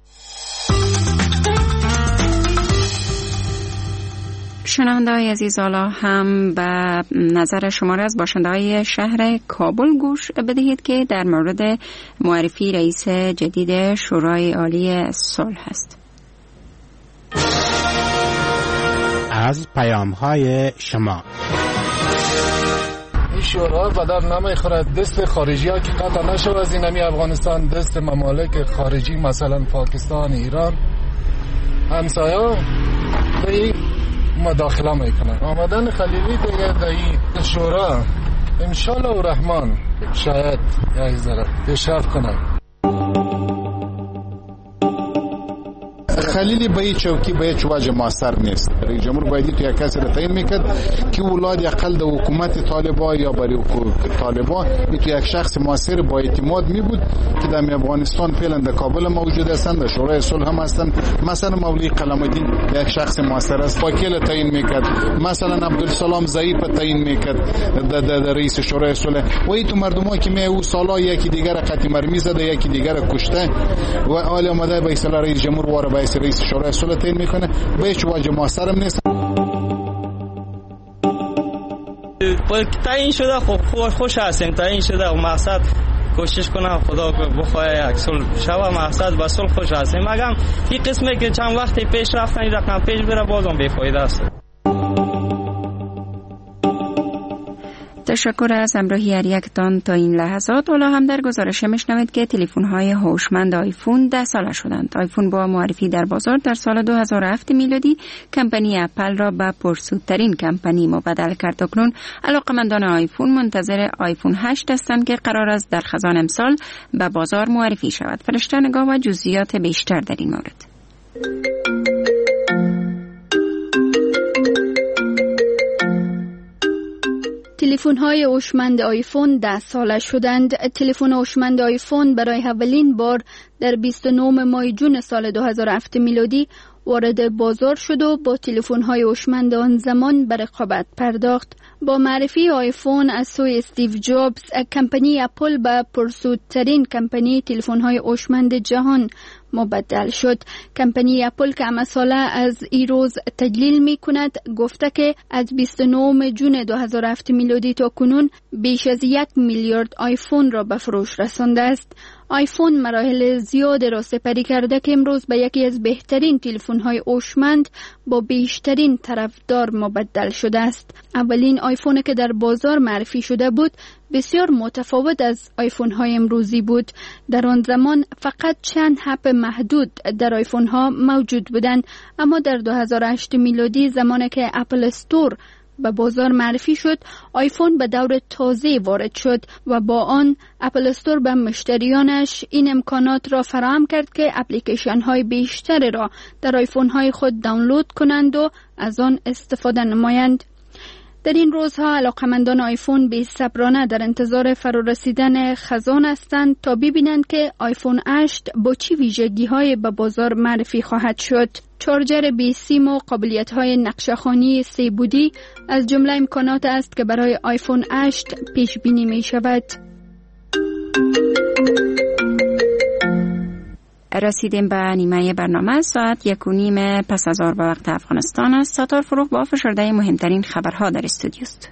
شنونده‌های عزیز، حالا هم به نظر شما از باشنده‌های شهر کابل گوش بدهید که در مورد معرفی رئیس جدید شورای عالی صلح است. از پیام‌های شما این شورا بدر نمیخورد دست خارجی ها که قطع نشود از این همی افغانستان دست ممالک خارجی مثلا پاکستان، ایران همسایه به این مداخله میکنن. آمدن خلیلی دیگه در این شورا انشالله و رحمان شاید یک ذره پیشرفت کنه. خلیلی به این چوکی به هیچ وجه موثر نیست. رئیس جمهور باید تو یک کسی را تعیین میکرد که اولاد اقل در حکومت طالبان یا برای طالبان تو یک شخص موثر با اعتماد می بود که در افغانستان فعلا در کابل موجود هستند، در شورای صلح هم هستند. مثلا مولوی قلم‌الدین یک شخص موثر است، وکیل تعیین میکرد. مثلا عبدالسلام ضعیف تعیین میکرد در رئیس شورای صلح. و این تو مردم‌ها که می او سالا یکی دیگر قطعی مرمی زده، یکی دیگر کشته و حال آمده به اصطلاح رئیس جمهور واره به رئیس شورای صلح تعیین میکنه. به هیچ وجه موثر نیست. تعیین شده خوش هستیم، تعیین شده و مقصد کوشش کنم خدا بخواه یک صلح شوه، مقصد به صلح خوش هستیم. مگم این قسمه که چند وقتی پیش رفتن این رقم پیش بره بازم بیفایده است. تشکر از همراهی هر یکتان تا این لحظات. حالا هم در گزارش میشنوید که تلفن‌های هوشمند آیفون 10 ساله شدند. آیفون با معرفی در بازار در سال 2007 میلادی کمپانی اپل را به پرسودترین کمپانی مبدل کرد. اکنون علاقمندان آیفون منتظر آیفون 8 هستند که قرار است در خزان امسال به بازار معرفی شود. فرشته نگاه و جزئیات بیشتر در این مورد. تلفن‌های هوشمند آیفون 10 ساله شدند. تلفن هوشمند آیفون برای اولین بار در 29 ماه جون سال 2007 میلادی وارد بازار شد و با تلفن‌های هوشمند آن زمان به رقابت پرداخت. با معرفی آیفون از سوی استیو جابز، کمپانی اپل به پرسودترین کمپانی تلفن‌های هوشمند جهان مبدل شد. کمپانی اپل که امساله از این روز تجلیل می کند گفته که از 29 جون 2007 میلادی تا کنون بیش از 1 میلیارد آیفون را به فروش رسانده است. آیفون مراحل زیاد را سپری کرده که امروز به یکی از بهترین تلفن‌های هوشمند با بیشترین طرفدار مبدل شده است. اولین آیفون که در بازار معرفی شده بود بسیار متفاوت از آیفون‌های امروزی بود. در آن زمان فقط چند اپ محدود در آیفون‌ها موجود بودند، اما در 2008 میلادی زمانی که اپل استور به بازار معرفی شد، آیفون به دور تازه وارد شد و با آن اپل استور به مشتریانش این امکانات را فراهم کرد که اپلیکیشن های بیشتر را در آیفون های خود دانلود کنند و از آن استفاده نمایند. در این روزها علاقمندان آیفون بی صبرانه در انتظار فرارسیدن خزان هستند تا ببینند که آیفون 8 با چه ویژگی‌های به بازار معرفی خواهد شد. چارجر بی سیم و قابلیت‌های نقشه‌خوانی 3 بعدی از جمله امکانات است که برای آیفون 8 پیش بینی می شود. رسیدیم به نیمه برنامه. ساعت 1:30 پس از ظهر به وقت افغانستان است. ستار فروغ با فشرده مهمترین خبرها در استودیو است.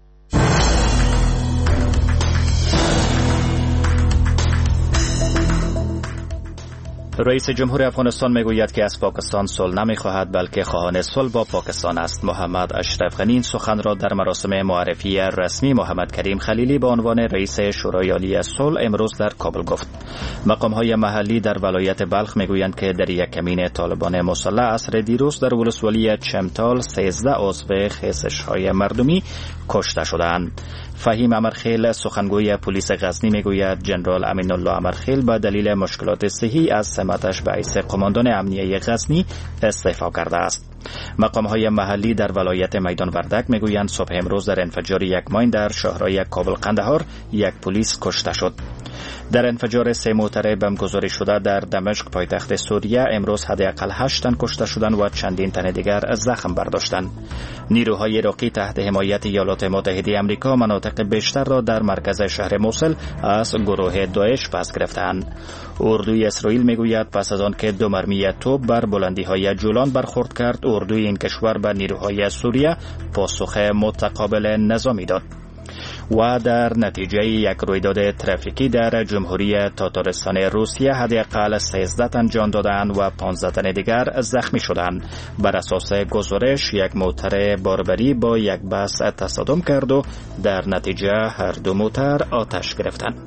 رئیس جمهور افغانستان میگوید که از پاکستان صلح نمیخواهد بلکه خواهان صلح با پاکستان است. محمد اشرف غنی این سخن را در مراسم معرفی رسمی محمد کریم خلیلی به عنوان رئیس شورای عالی صلح امروز در کابل گفت. مقام‌های محلی در ولایت بلخ میگویند که در یک کمین طالبان مسلح عصر دیروز در ولسوالی چمتال 13 عضو خیزش‌های مردمی کشته شدند. فهیم امرخیل سخنگوی پلیس غزنی میگوید جنرال امین الله امرخیل به دلیل مشکلات صحی از سمتش به حیث قماندان امنیه غزنی استعفا کرده است. مقام‌های محلی در ولایت میدان وردک میگویند صبح امروز در انفجار یک ماین در شهرهای کابل قندهار یک پلیس کشته شد. در انفجار 3 موتر بمبگذاری شده در دمشق پایتخت سوریه امروز حداقل 8 تن کشته شدند و چندین تن دیگر زخم برداشتند. نیروهای عراقی تحت حمایت ایالات متحده آمریکا مناطق بیشتر را در مرکز شهر موصل از گروه داعش پس گرفتند. اردوی اسرائیل میگوید پس از آن که 2 مرمی توپ بر بلندی‌های جولان برخورد کرد، اردوی این کشور به نیروهای سوریه پاسخ متقابل نظامی داد. و در نتیجه یک رویداد ترافیکی در جمهوری تاتارستان روسیه حداقل 13 تن جان دادند و 15 تن دیگر زخمی شدند. بر اساس گزارش یک موتر باربری با یک بس تصادم کرد و در نتیجه هر 2 موتر آتش گرفتند.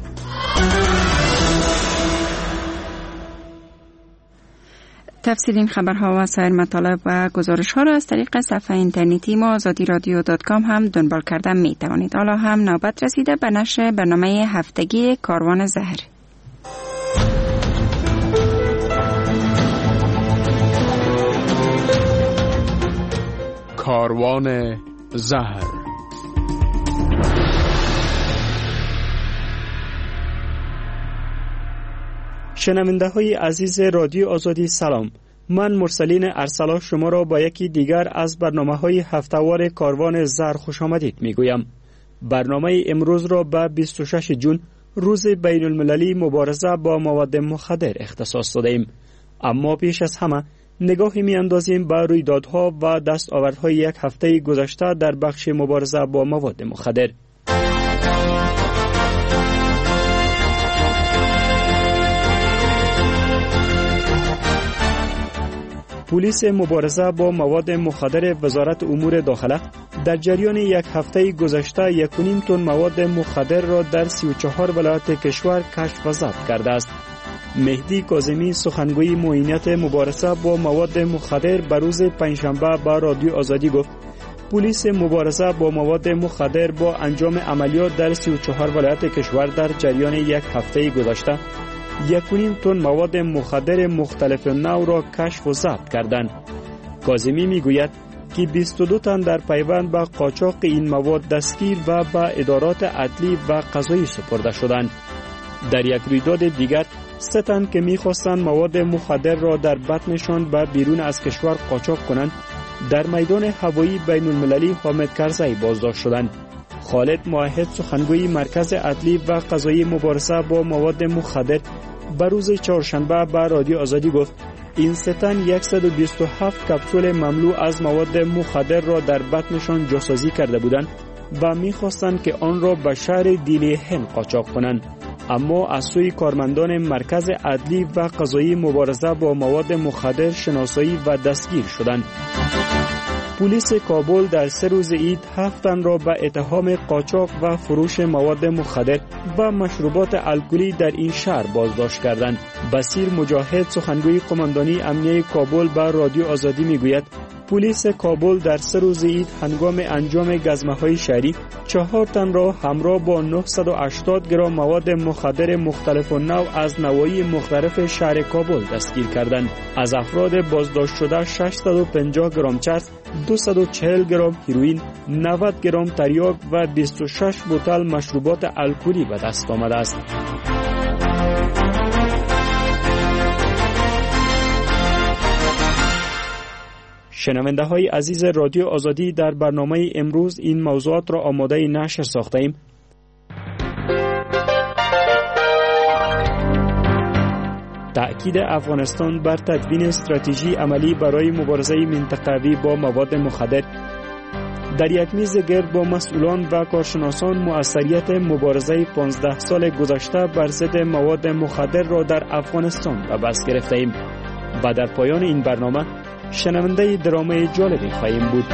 تفصیل این خبرها و سایر مطالب و گزارش ها را از طریق صفحه اینترنتی ما azadiradio.com هم دنبال کرده می توانید. حالا هم نوبت رسیده به نشر برنامه هفتگی کاروان زهر. کاروان زهر. شنونده های عزیز رادیو آزادی سلام. من مرسلین ارسلا شما را با یکی دیگر از برنامه های هفتهوار کاروان زهر خوش آمدید می گویم. برنامه امروز را به 26 جون روز بین المللی مبارزه با مواد مخدر اختصاص دادیم. اما پیش از همه نگاهی می اندازیم به رویدادها و دستاوردهای یک هفته گذشته در بخش مبارزه با مواد مخدر. پلیس مبارزه با مواد مخدر وزارت امور داخله در جریان یک هفته گذشته 1.5 تن مواد مخدر را در 34 ولایت کشور کشف و ضبط کرده است. مهدی کاظمی سخنگوی معینیت مبارزه با مواد مخدر به روز پنجشنبه به رادیو آزادی گفت پلیس مبارزه با مواد مخدر با انجام عملیات در 34 ولایت کشور در جریان یک هفته گذشته 1.5 تن مواد مخدر مختلف نوع را کشف و ضبط کردند. کاظمی میگوید که 22 تن در پیوند به قاچاق این مواد دستگیر و به ادارات عدلی و قضایی سپرده شدند. در یک رویداد دیگر 3 تن که می‌خواستند مواد مخدر را در بطنشان به بیرون از کشور قاچاق کنند در میدان هوایی بین المللی حامد کرزی بازداشت شدند. خالد موحد سخنگوی مرکز عدلی و قضایی مبارزه با مواد مخدر به روز چهارشنبه به رادیو آزادی گفت این 3 تن 127 کپسول مملو از مواد مخدر را در بطنشان جاسازی کرده بودند و می‌خواستند که آن را به شهر دیلی هند قاچاق کنند، اما از سوی کارمندان مرکز عدلی و قضایی مبارزه با مواد مخدر شناسایی و دستگیر شدند. پلیس کابل در 3 روز عید 7 تن را به اتهام قاچاق و فروش مواد مخدر و مشروبات الکلی در این شهر بازداشت کردند. بصیر مجاهد سخنگوی قماندانی امنیه کابل به رادیو آزادی میگوید پلیس کابل در 3 روز عید هنگام انجام گزمه‌های شهری 4 تن را همراه با 980 گرم مواد مخدر مختلف النوع از نواحی مختلف شهر کابل دستگیر کردند. از افراد بازداشت شده 650 گرم چرس، 240 گرم هیروئین، 90 گرم تریاک و 26 بوتل مشروبات الکلی به دست آمده است. شنونده های عزیز رادیو آزادی، در برنامه امروز این موضوعات را آماده نشر ساخته ایم. تأکید افغانستان بر تدوین استراتژی عملی برای مبارزه منطقوی با مواد مخدر. در یک میز گرد با مسئولان و کارشناسان موثریت مبارزه 15 سال گذشته بر ضد مواد مخدر را در افغانستان به بحث گرفته ایم و در پایان این برنامه شنونده درامه جالبی خواهیم بود.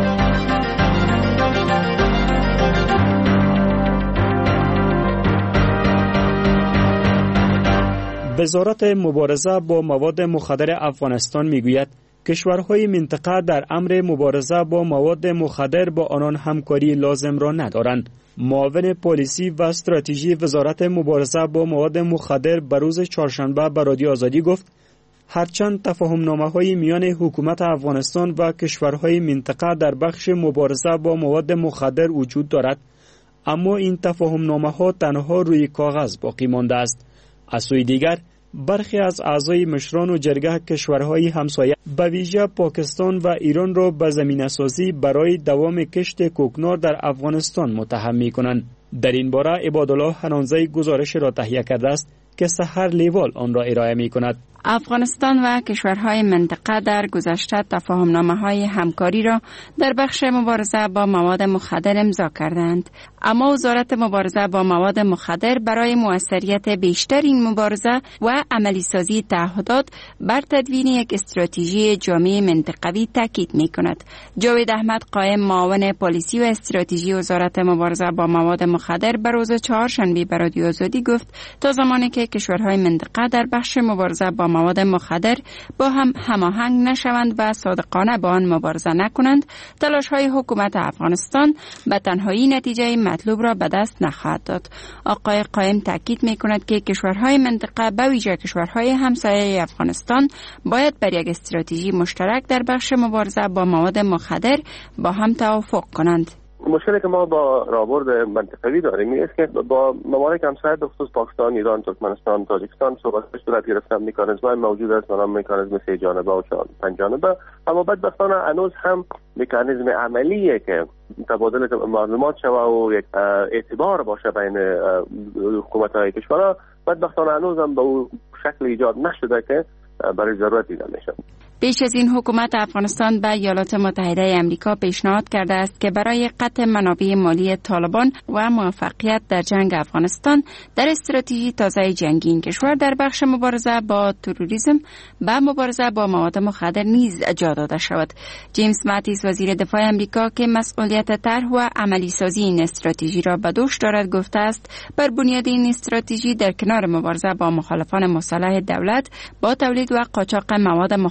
وزارت مبارزه با مواد مخدر افغانستان میگوید کشورهای منطقه در امر مبارزه با مواد مخدر با آنان همکاری لازم را ندارند. معاون پالیسی و استراتژی وزارت مبارزه با مواد مخدر به روز چهارشنبه به رادیو آزادی گفت هرچند تفاهمنامه‌های میان حکومت افغانستان و کشورهای منطقه در بخش مبارزه با مواد مخدر وجود دارد، اما این تفاهمنامه‌ها تنها روی کاغذ باقی مانده است. از سوی دیگر برخی از اعضای مشران و جرگه کشورهای همسایه به ویژه پاکستان و ایران را به زمینه‌سازی برای دوام کشت کوکنار در افغانستان متهم می‌کنند. در این باره عبادالله حنانزی گزارش را تهیه کرده است که سحر لیوال آن را ارائه می‌کند. افغانستان و کشورهای منطقه در گذشته تفاهمنامه‌های همکاری را در بخش مبارزه با مواد مخدر امضا کردند، اما وزارت مبارزه با مواد مخدر برای موثریت بیشتر این مبارزه و عملی سازی تعهدات بر تدوین یک استراتژی جامع منطقوی تاکید می‌کند. جاوید احمد قائم معاون پالیسی و استراتژی وزارت مبارزه با مواد مخدر به روز چهارشنبه به رادیو آزادی گفت تا زمانی که کشورهای منطقه در بخش مبارزه با مواد مخدر با هم هماهنگ نشوند و صادقانه با آن مبارزه نکنند، تلاش‌های حکومت افغانستان به تنهایی نتیجه مطلوب را به دست نخواهد داد. آقای قائم تاکید می‌کند که کشورهای منطقه به ویژه کشورهای همسایه افغانستان باید بر یک استراتژی مشترک در بخش مبارزه با مواد مخدر با هم توافق کنند. مشکلی که ما با راهبرد منطقوی داریم این است که با ممالک همسایه به خصوص پاکستان، ایران، ترکمنستان، تاجیکستان صحبتش صورت گرفتن مکانیزم‌های موجود است، مثلا مکانیزم 3 جانبه و 5 جانبه، اما بدبختانه هنوز هم مکانیزم عملیه که تبادل معلومات شوه و یک اعتبار باشه بین حکومت‌های کشورها، بدبختانه هنوز هم به اون شکل ایجاد نشده که برای ضرورت دیده میشه. پیش از این حکومت افغانستان به ایالات متحده آمریکا پیشنهاد کرده است که برای قطع منابع مالی طالبان و موفقیت در جنگ افغانستان در استراتژی تازه جنگی این کشور در بخش مبارزه با تروریسم و مبارزه با مواد مخدر نیز جا داده شود. جیمز ماتیس وزیر دفاع آمریکا که مسئولیت طرح و عملی سازی این استراتژی را به دوش دارد گفته است بر بنیاد این استراتژی در کنار مبارزه با مخالفان مسلح دولت با تولید و قاچاق مواد مخدر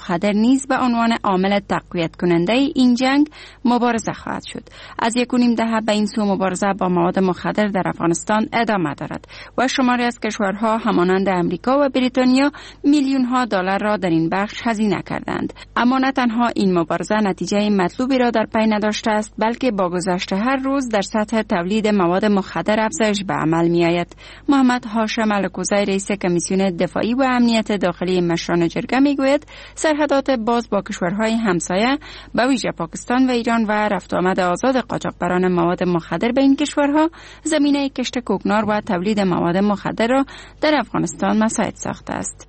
نیز به عنوان عامل تقویت کننده این جنگ مبارزه خواهد شد. از 1.5 دهه به این سو مبارزه با مواد مخدر در افغانستان ادامه دارد و شماری از کشورها همانند امریکا و بریتانیا میلیون ها دلار را در این بخش هزینه کردند. اما نه تنها این مبارزه نتیجه مطلوبی را در پی نداشته است، بلکه با گذشت هر روز در سطح تولید مواد مخدر افزایش به عمل می آید. محمد هاشم الکوزی رئیس کمیسیون دفاعی و امنیت داخلی مشران جرگه می گوید سرحدات باز با کشورهای همسایه به ویژه پاکستان و ایران و رفت آمد آزاد قاچاقبران مواد مخدر به این کشورها زمینه کشت کوکنار و تولید مواد مخدر را در افغانستان مساعد ساخته است.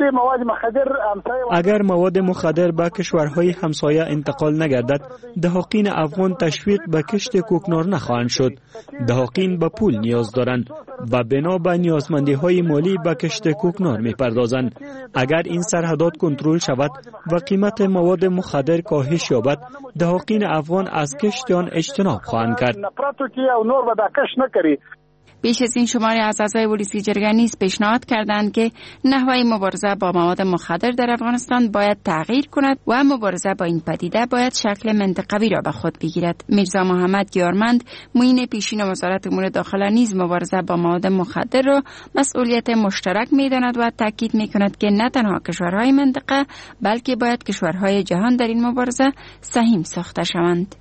اگر مواد مخدر به کشورهای همسایه انتقال نگردد، دهاقین افغان تشویق به کشت کوکنار نخواهند شد. دهاقین به پول نیاز دارند و بنا به نیازمندی‌های مالی به کشت کوکنار می‌پردازند. اگر این سرحدات کنترل شود و قیمت مواد مخدر کاهش یابد، دهاقین افغان از کشت آن اجتناب خواهند کرد. بیش از این شماری از اعضای ولسی جرگه نیز پیشنهاد کردند که نحوه مبارزه با مواد مخدر در افغانستان باید تغییر کند و مبارزه با این پدیده باید شکل منطقوی را به خود بگیرد. میرزا محمد یارمند معین پیشین وزارت امور داخله نیز مبارزه با مواد مخدر را مسئولیت مشترک می‌داند و تاکید می‌کند که نه تنها کشورهای منطقه بلکه باید کشورهای جهان در این مبارزه سهیم ساخته شوند.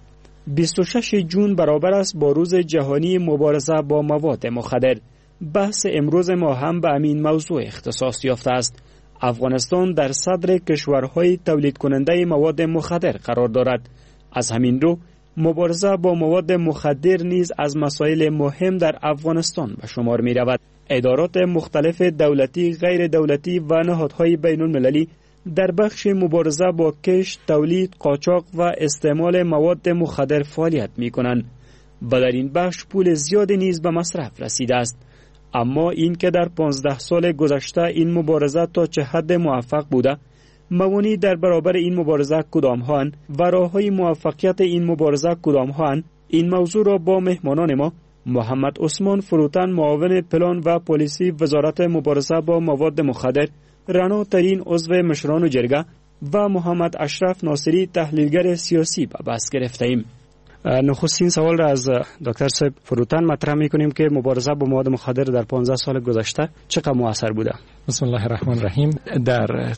26 جون برابر است با روز جهانی مبارزه با مواد مخدر. بحث امروز ما هم به همین موضوع اختصاص یافته است. افغانستان در صدر کشورهای تولید کننده مواد مخدر قرار دارد. از همین رو مبارزه با مواد مخدر نیز از مسائل مهم در افغانستان به شمار می رود. ادارات مختلف دولتی، غیر دولتی و نهادهای بین المللی در بخش مبارزه با کشت، تولید، قاچاق و استعمال مواد مخدر فعالیت می کنند و در این بخش پول زیادی نیز به مصرف رسیده است. اما این که در 15 سال گذشته این مبارزه تا چه حد موفق بوده، موانع در برابر این مبارزه کدام هاند و راه‌های موفقیت این مبارزه کدام هاند، این موضوع را با مهمانان ما محمد عثمان فروتن، معاون پلان و پالیسی وزارت مبارزه با مواد مخدر، رنا ترین عضو مشران جرگه و محمد اشرف ناصری تحلیلگر سیاسی به بحث گرفته ایم. نخستین سوال را از دکتر صاحب فروتن مطرح می‌کنیم که مبارزه با مواد مخدر در 15 سال گذشته چقدر مؤثر بوده؟ بسم الله الرحمن الرحیم. در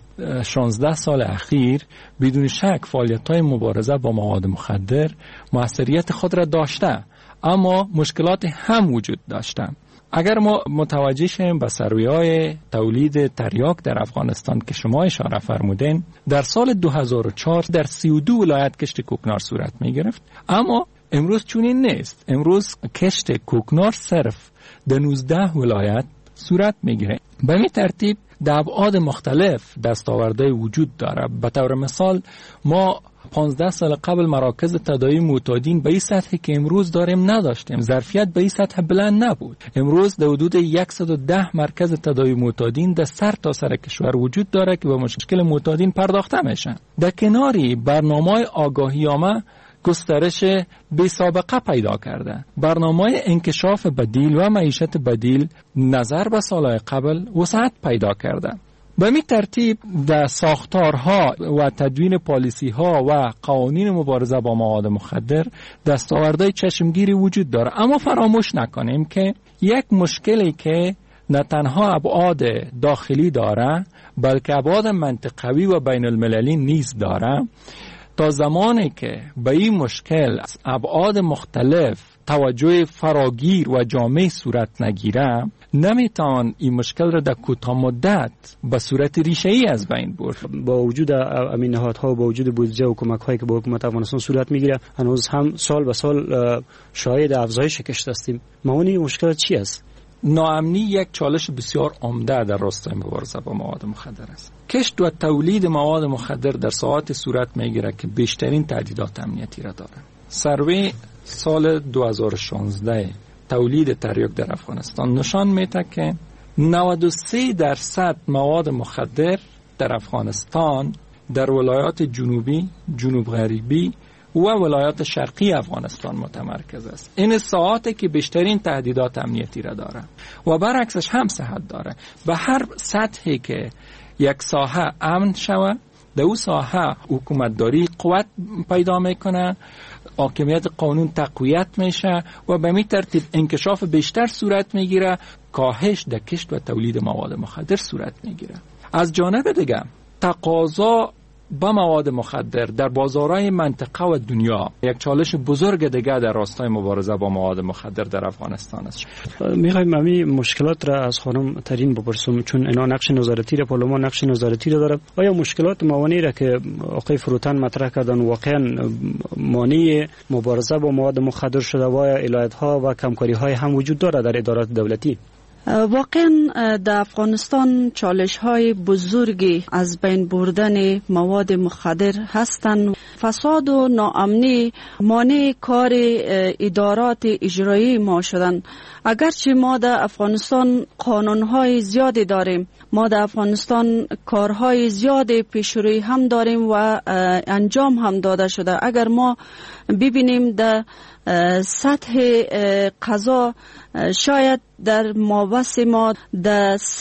16 سال اخیر بدون شک فعالیت‌های مبارزه با مواد مخدر موثریت خود را داشته، اما مشکلات هم وجود داشته. اگر ما متوجه شیم به سروی‌های تولید تریاک در افغانستان که شما اشاره فرمودین، در سال 2004 در 32 ولایت کشت کوکنار صورت می گرفت، اما امروز چنین نیست. امروز کشت کوکنار صرف در 19 ولایت صورت می گیره. به این ترتیب در ابعاد مختلف دستاوردهای وجود داره. به طور مثال ما 15 سال قبل مراکز تداوی معتادین به این سطحی که امروز داریم نداشتیم. ظرفیت به این سطح بلند نبود. امروز در حدود 110 مرکز تداوی معتادین در سر تا سر کشور وجود داره که به مشکل معتادین پرداخته میشن. در کناری برنامه‌های آگاهی‌نامه گسترش بی سابقه پیدا کرده. برنامه انکشاف بدیل و معیشت بدیل نظر به سالهای قبل وسعت پیدا کرده. به این ترتیب در ساختارها و تدوین پالیسی‌ها و قوانین مبارزه با مواد مخدر دستاوردهای چشمگیری وجود داره. اما فراموش نکنیم که یک مشکلی که نه تنها ابعاد داخلی داره بلکه ابعاد منطقوی و بین المللی نیز داره. تا زمانی که به این مشکل از ابعاد مختلف توجه فراگیر و جامع صورت نگیره، نمیتوان این مشکل را در کوتاه مدت به صورت ریشه‌ای از بین برد. با وجود امین نهادها، با وجود بودجه و کمک‌هایی که با حکومت افغانستان صورت میگیره، هنوز هم سال به سال شاهد افزایش کشت هستیم. موانع مشکل چی است؟ ناامنی یک چالش بسیار عمده در راستای مبارزه با مواد مخدر است. کشت و تولید مواد مخدر در ساعات صورت میگیره که بیشترین تهدیدات امنیتی را داره. سروی سال 2016 تولید تریاک در افغانستان نشان میده که 93% مواد مخدر در افغانستان در ولایات جنوبی، جنوب غربی و ولایات شرقی افغانستان متمرکز است. این ساعاتی که بیشترین تهدیدات امنیتی را داره و برعکسش هم صحت داره. به هر سطحی که یک ساحه امن شود، در اون ساحه حکومتداری قوت پیدا میکنه، حاکمیت قانون تقویت میشه و به می ترتیب انکشاف بیشتر صورت میگیره، کاهش در کشت و تولید مواد مخدر صورت میگیره. از جانب دیگه تقاضا با مواد مخدر در بازارهای منطقه و دنیا یک چالش بزرگ دیگه در راستای مبارزه با مواد مخدر در افغانستان است. میخوایم همین مشکلات را از خانم ترین بپرسم، چون اینا نقش نظارتی را، پارلمان نقش نظارتی را داره. آیا مشکلات موانعی را که آقای فروتن مطرح کردن واقعا مانع مبارزه با مواد مخدر شده و آیا علایت‌ها و کمکاری‌های هم وجود داره در ادارات دولتی؟ واقعا در افغانستان چالش‌های بزرگی از بین بردن مواد مخدر هستند. فساد و ناامنی مانع کار ادارات اجرایی ما شدن. اگرچه ما در افغانستان قانون‌های زیادی داریم، ما در افغانستان کارهای زیادی پیشروی هم داریم و انجام هم داده شده. اگر ما ببینیم در سطح قضا شاید در مابس ما در 100%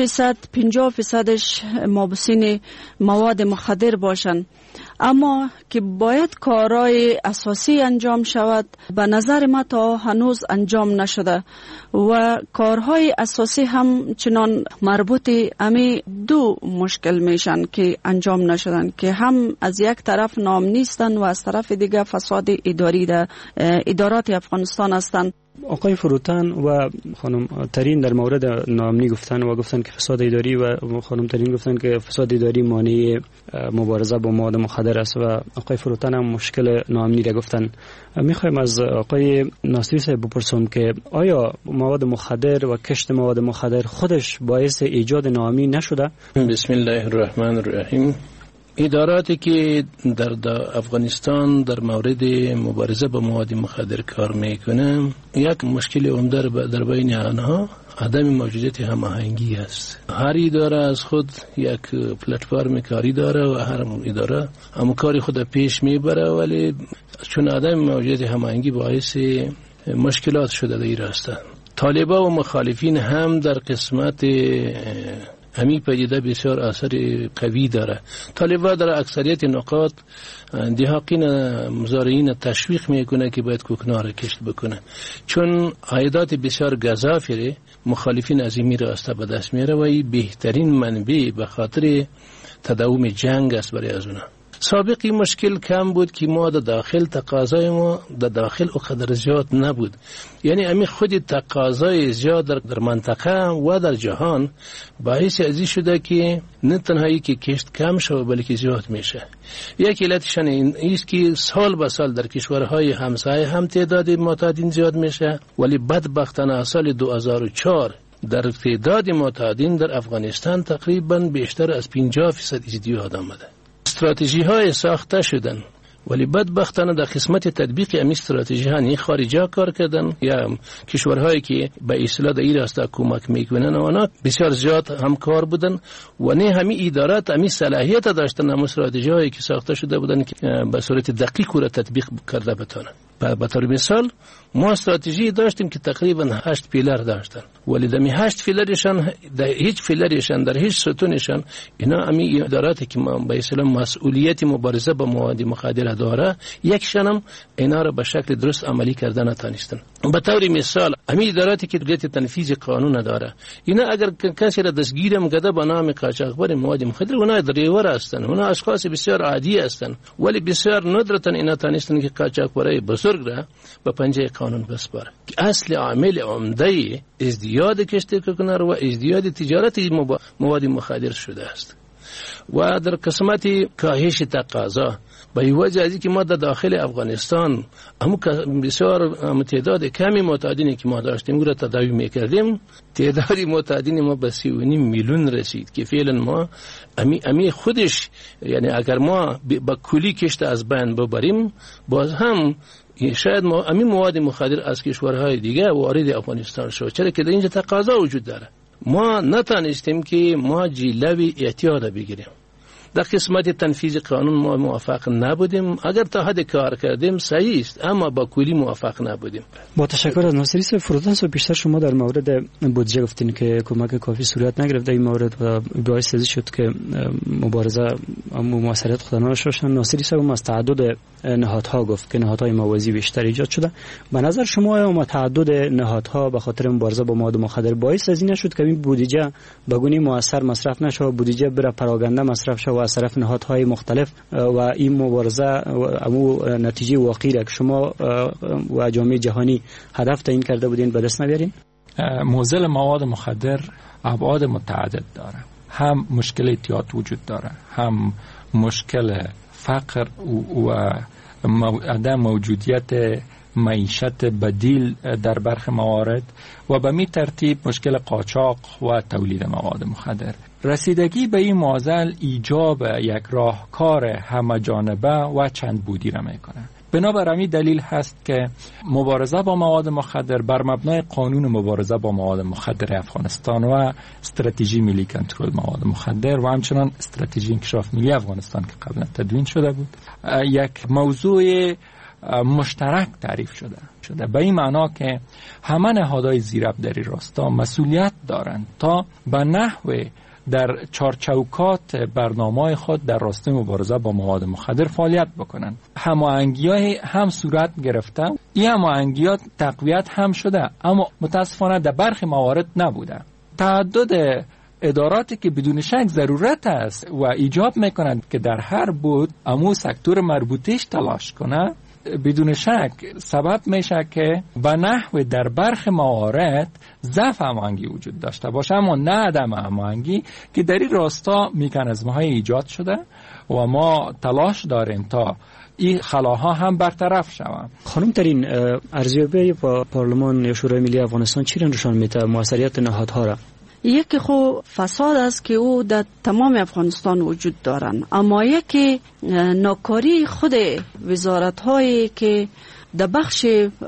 50%ش مابسین مواد مخدر باشند، اما که باید کارهای اساسی انجام شود به نظر ما تا هنوز انجام نشده و کارهای اساسی هم چنان مربوط امی دو مشکل میشن که انجام نشدن، که هم از یک طرف نام نیستن و از طرف دیگه فساد اداری در ادارات افغانستان هستند. آقای فروتن و خانم ترین در مورد ناامنی گفتن و گفتن که فساد اداری و خانم ترین گفتن که فساد اداری مانع مبارزه با مواد مخدر است و آقای فروتن هم مشکل ناامنی را گفتن. میخوایم از آقای ناصری صاحب بپرسم که آیا مواد مخدر و کشت مواد مخدر خودش باعث ایجاد ناامنی نشده؟ بسم الله الرحمن الرحیم. اداراتی که در افغانستان در مورد مبارزه با مواد مخدر کار میکنه، یک مشکل عمده در بین آنها عدم موجودیت هماهنگی است. هر اداره از خود یک پلتفرم کاری داره و هر اداره هم کاری خود پیش میبره، ولی چون عدم موجودیت هماهنگی باعث مشکلات شده در این راسته. طالبان و مخالفین هم در قسمت همین پدیده بسیار اثر قوی داره. طالبان در اکثریت نقاط دهاقین مزارعین تشویق میکنه که باید کوکنار کشت بکنه، چون عایدات بسیار گزافی مخالفین از این راسته به دست میاره و این بهترین منبع به خاطر تداوم جنگ است برای از اونا. سابقی مشکل کم بود که ما در داخل تقاضای ما در داخل اقدر زیاد نبود، یعنی امی خود تقاضای زیاد در منطقه و در جهان باعث ازی شده که نه تنهایی که کشت کم شود بلکه زیاد میشه. یک علتشان این است که سال به سال در کشورهای همسایه هم تعداد معتادین زیاد میشه، ولی بدبختانه سال 2004 در تعداد معتادین در افغانستان تقریبا بیشتر از 50% ازدیاد آمده. استراتژی های ساخته شدن، ولی بدبختانه در قسمت تطبیق این استراتژی ها نه خارجی ها کار کردن یا کشورهایی که به اصلاح این راسته کمک میکنن آنها بسیار زیاد همکار بودن و نه همین ادارات همین صلاحیت داشتن هم استراتژی هایی که ساخته شده بودن که به صورت دقیق را تطبیق کرده بتونن. به طور مثال ما استراتژی داشتیم که تقریبا 8 پیلر داشتن، ولی در 8 پیلرشان در هیچ پیلرشان در هیچ ستونشان اینا همین اداراتی که به اصطلاح مسئولیت مبارزه با مواد مخدر داره یکشان هم اینا را به شکل درست عملی کردن نتونستن. به طور مثال همین اداراتی که قدرت تنفیذ قانون داره، اینا اگر کسی را دستگیر کرده به نام قاچاقبر مواد مخدر، اونا دریور هستند، اونا اشخاص بسیار عادی هستند، ولی بسیار ندرتا اینا تونستن که قاچاقبرای بزرگ را به پنجه قانون بسپاره. اصل عامل عمده ازدیاد کشت کوکنار و ازدیاد تجارت مواد مخدر شده است. و در قسمت کاهش تقاضا به وجه از اینکه ما در داخل افغانستان بسیار تعداد کمی معتادینی که ما داشتیم او را تداوی میکردیم، تعداد معتادین ما به 3.5 میلیون رسید که فعلا ما امی خودش، یعنی اگر ما با کلی کشت از بین ببریم باز هم شاید ما همین مواد مخدر از کشورهای دیگه وارد افغانستان شد، چرا که در اینجا تقاضا وجود داره. ما نتونستیم که ما جلوی اعتیاد بگیریم. در قسمت تنفیذ قانون ما موافق نبودیم. اگر تا حد کار کردیم صحیح است، اما با کلی موافق نبودیم. با تشکر از ناصری صاحب. فروتن صاحب، بیشتر شما در مورد بودجه گفتین که کمک کافی صورت نگرفت در این مورد و باعث شد که مبارزه موثریت خود نداشته. ناصری صاحب از تعدد نهادها گفت که نهادهای موازی بیشتر ایجاد شده. به نظر شما تعدد نهادها به خاطر مبارزه با مواد مخدر باعث از این شد که این بودجه به گونه مؤثر مصرف نشه، بودجه بره پراگنده مصرف شه و از طرف نهادهای مختلف و این مبارزه امو نتیجه واقعی را که شما و جامعه جهانی هدف تعیین کرده بودین به دست نیارین؟ معضل مواد مخدر ابعاد متعدد داره. هم مشکل اعتیاد وجود داره، هم مشکل فقر و عدم موجودیت معیشت بدیل در برخی موارد و به می ترتیب مشکل قاچاق و تولید مواد مخدر. رسیدگی به این معضل ایجاب یک راهکار همه جانبه و چند بودی را میکنه. بنابر همین دلیل هست که مبارزه با مواد مخدر بر مبنای قانون مبارزه با مواد مخدر افغانستان و استراتژی ملی کنترل مواد مخدر و همچنان استراتژی انکشاف ملی افغانستان که قبلا تدوین شده بود یک موضوع مشترک تعریف شده به این معنا که همه نهادهای زیرابداری راستا مسئولیت دارند تا به نحو در چارچوکات برنامه خود در راستای مبارزه با مواد مخدر فعالیت بکنند. هماهنگی‌های هم صورت گرفته، این هماهنگی‌ها تقویت هم شده، اما متاسفانه در برخی موارد نبوده. تعدد اداراتی که بدون شک ضرورت است و ایجاب میکنند که در هر بود امو سکتور مربوطهش تلاش کنه، بدون شک سبب میشه که به نحو در برخی موارد ضعف هماهنگی وجود داشته باشه، اما نه عدم هماهنگی که در این راستا مکانیزم‌های ایجاد شده و ما تلاش داریم تا این خلاها هم برطرف شوند. خانم ترین، ارزیابی با پارلمان یا شورای ملی افغانستان چی نشان میده موثریت نهادها را؟ یکی خو فساد است که او در تمام افغانستان وجود دارن، اما یکی ناکاری خود وزارت هایی که در بخش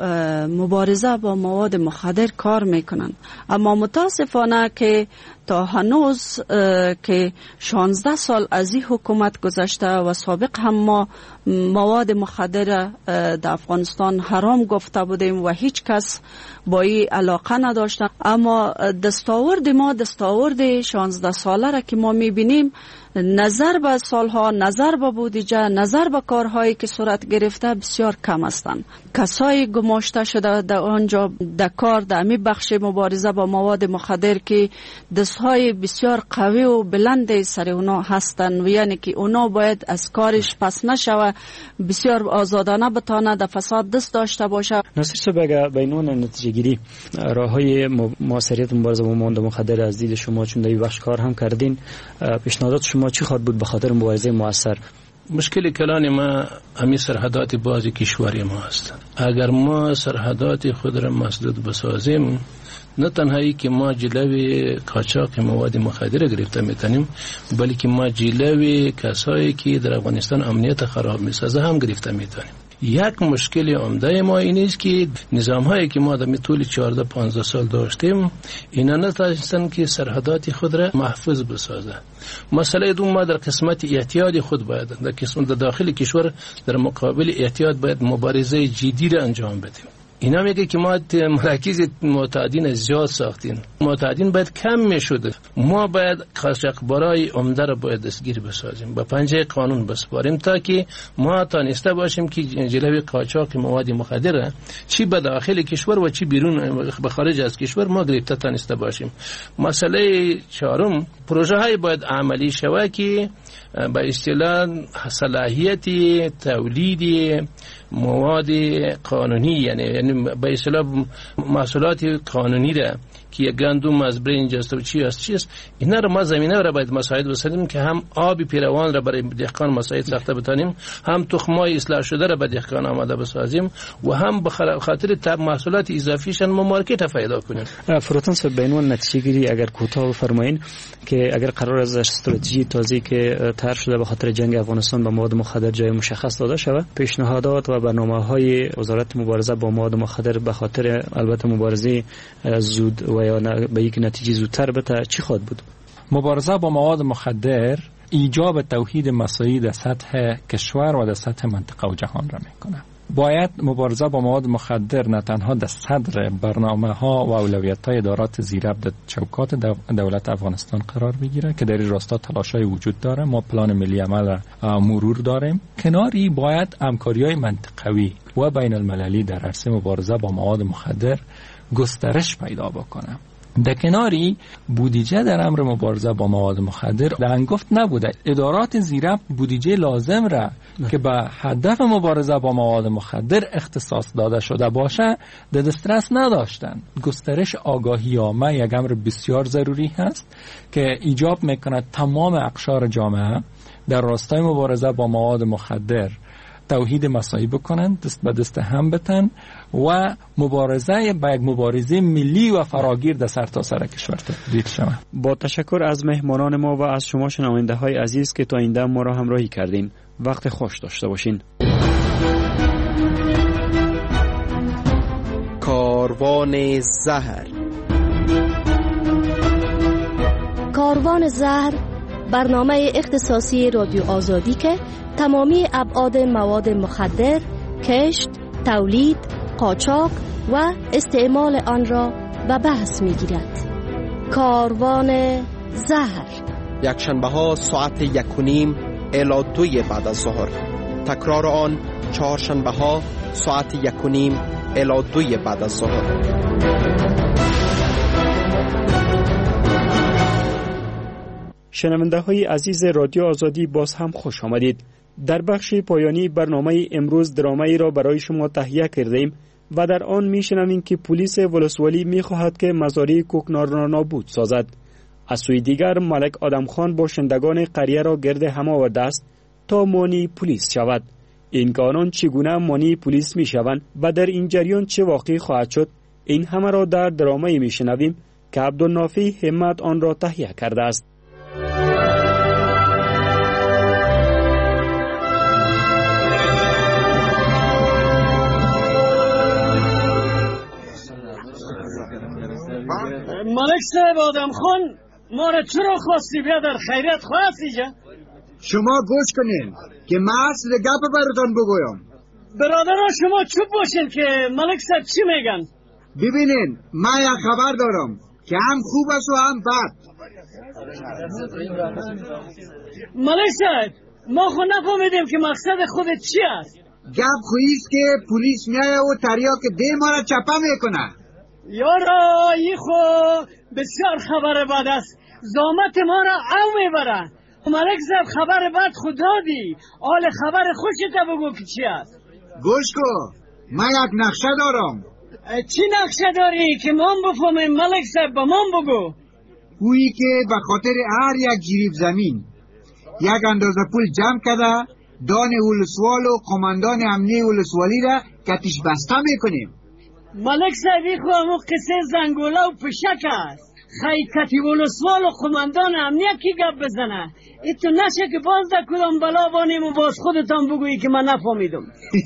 مبارزه با مواد مخدر کار میکنن. اما متاسفانه که تا هنوز که 16 سال از این حکومت گذشته و سابق هم ما مواد مخدر در افغانستان حرام گفته بودیم و هیچ کس با این علاقه نداشتن، اما دستاورد ما دستاورد 16 ساله را که ما میبینیم نظر به سالها، نظر به بودجه، نظر به کارهایی که صورت گرفته بسیار کم هستند. کسایی گماشته شده در آنجا در کار در می بخش مبارزه با مواد مخدر که دستهای بسیار قوی و بلند سر اونا هستند و یعنی که اونا باید از کارش پس نشوه، بسیار آزادانه بتانه در فساد دست داشته باشه. ناصر صاحب، اگر به عنوان نتیجه گیری راههای موثریت مبارزه با مواد مخدر از دید شما، چون در این بخش کار هم کردین، پیشنهادات شما چی خواهد بود به خاطر مبارزه موثر؟ مشکل کلان ما همین سرحدات بازی کشوری ما هست. اگر ما سرحدات خود را مسدود بسازیم، نه تنهایی که ما جلوی قاچاق مواد مخدر گرفته میتونیم، بلکه ما جلوی کسایی که در افغانستان امنیت خراب میسازه هم گرفته میتونیم. یک مشکل عمده ما این است که نظام هایی که ما در طول 14-15 سال داشتیم اینا نتونستن که سرحدات خود را محفوظ بسازه. مسئله دوم، ما در قسمت اعتیاد خود باید در قسمت داخل کشور در مقابل اعتیاد باید مبارزه جدی را انجام بدیم. اینا میگه که ما مراکز معتادین زیاد ساختیم، معتادین باید کم میشده. ما باید قاچاقبرای عمده را باید دستگیر بسازیم، با پنجه قانون بسپاریم تا که ما تانسته باشیم که جلوی قاچاق مواد مخدر چی به داخل کشور و چی بیرون به خارج از کشور ما گرفته تانسته باشیم. مسئله چهارم، پروژه های باید عملی شود که به اصطلاح صلاحیت تولید مواد قانونی، یعنی به اصطلاح محصولات قانونی را که یک گندم از برنج است و چیست، اینا را ما زمینه را باید مساعد بسازیم که هم آب پیروان را برای دهقان مساعد ساخته بتانیم، هم تخمای اصلاح شده را به دهقان آماده بسازیم و هم به خاطر محصولات اضافیشان ما مارکت پیدا کنیم. فروتن صاحب، به عنوان نتیجه گیری اگر کوتاه بفرمایید که اگر قرار از استراتژی تازه که طرح شده به خاطر جنگ افغانستان با مواد مخدر جای مشخص داده شود، پیشنهادات و برنامه‌های وزارت مبارزه با مواد مخدر به خاطر البته مبارزه زود و یا به یک نتیجه زودتر بته چی خواهد بود؟ مبارزه با مواد مخدر ایجاب توحید مساعی در سطح کشور و در سطح منطقه و جهان را میکنه. باید مبارزه با مواد مخدر نه تنها در صدر برنامه ها و اولویت های ادارات زیربط در چوکات دولت افغانستان قرار بگیره که در این راستا تلاش‌های وجود داره. ما پلان ملی عمل مرور داریم. کناری باید همکاری‌های منطقوی و بین المللی در عرصه مبارزه با مواد مخدر گسترش پیدا بکنه. در کناری بودجه در امر مبارزه با مواد مخدر در انگفت نبوده. ادارات زیربط بودجه لازم را که به هدف مبارزه با مواد مخدر اختصاص داده شده باشه در دسترس نداشتن. گسترش آگاهی عامه یک امر بسیار ضروری هست که ایجاب میکنه تمام اقشار جامعه در راستای مبارزه با مواد مخدر توحید مساعی بکنن، دست به دست هم بتن و مبارزه با یک مبارزه ملی و فراگیر در سرتاسر کشور تبدیل شود. با تشکر از مهمانان ما و از شما شنونده های عزیز که تا این دم ما را همراهی کردین. وقت خوش داشته باشین. کاروان زهر. کاروان زهر برنامه اختصاصی رادیو آزادی که تمامی ابعاد مواد مخدر، کشت، تولید، قاچاق و استعمال آن را به بحث می‌گیرد. کاروان زهر یکشنبه ها ساعت 1:30 الی 2 بعد از ظهر. تکرار آن چهارشنبه ها ساعت 1:30 الی 2 بعد از ظهر. شنونده های عزیز رادیو آزادی باز هم خوش آمدید. در بخش پایانی برنامه امروز درامه‌ای را برای شما تهیه کردیم و در آن می‌شنویم که پلیس ولسوالی می‌خواهد که مزارع کوکنار را نابود سازد. از سوی دیگر ملک آدمخان باشندگان قریه را گرد هم آورده است تا مانی پلیس شود. این قانون چگونه مانی پلیس می‌شوند و در این جریان چه واقعی خواهد شد، این همه را در درامه می‌شنویم که عبدالنافی همت آن را تهیه کرده است. ملک صاحب آدمخان ما را چرا خواستی بیا در خیریت خواستی جا؟ شما گوش کنین که من اصل گپ براتون بگویم. برادران شما چوب باشین که ملک صاحب چی میگن؟ ببینین من یک خبر دارم که هم خوب است و هم بد. ملک صاحب ما خود نفهمیدیم که مقصد خودت چی است؟ گپ خویست که پلیس میایه و تریاک ده ما را چپه میکنه. یارا ای خو بسیار خبر بد است. زامت ما را او میبره. ملک صاحب خبر بد خود دادی. حال خبر خوشت بگو که چی است؟ گوش کو من یک نقشه دارم. چی نقشه داری که ما بفهمیم ملک صاحب؟ با ما بگو. گویی که به خاطر هر یک جریب زمین یک اندازه پول جمع کرده دان ولسوال و قماندان امنیه ولسوالی را کتش بسته میکنیم. ملک صاحبی خو همون قصه زنگوله و پشک است. خیلی کتی ولسوال و قماندان امنیه کی گپ بزنه؟ ایتو نشه که باز در کدام بلا بانیم و باز خودتان بگویی که من نفهمیدم.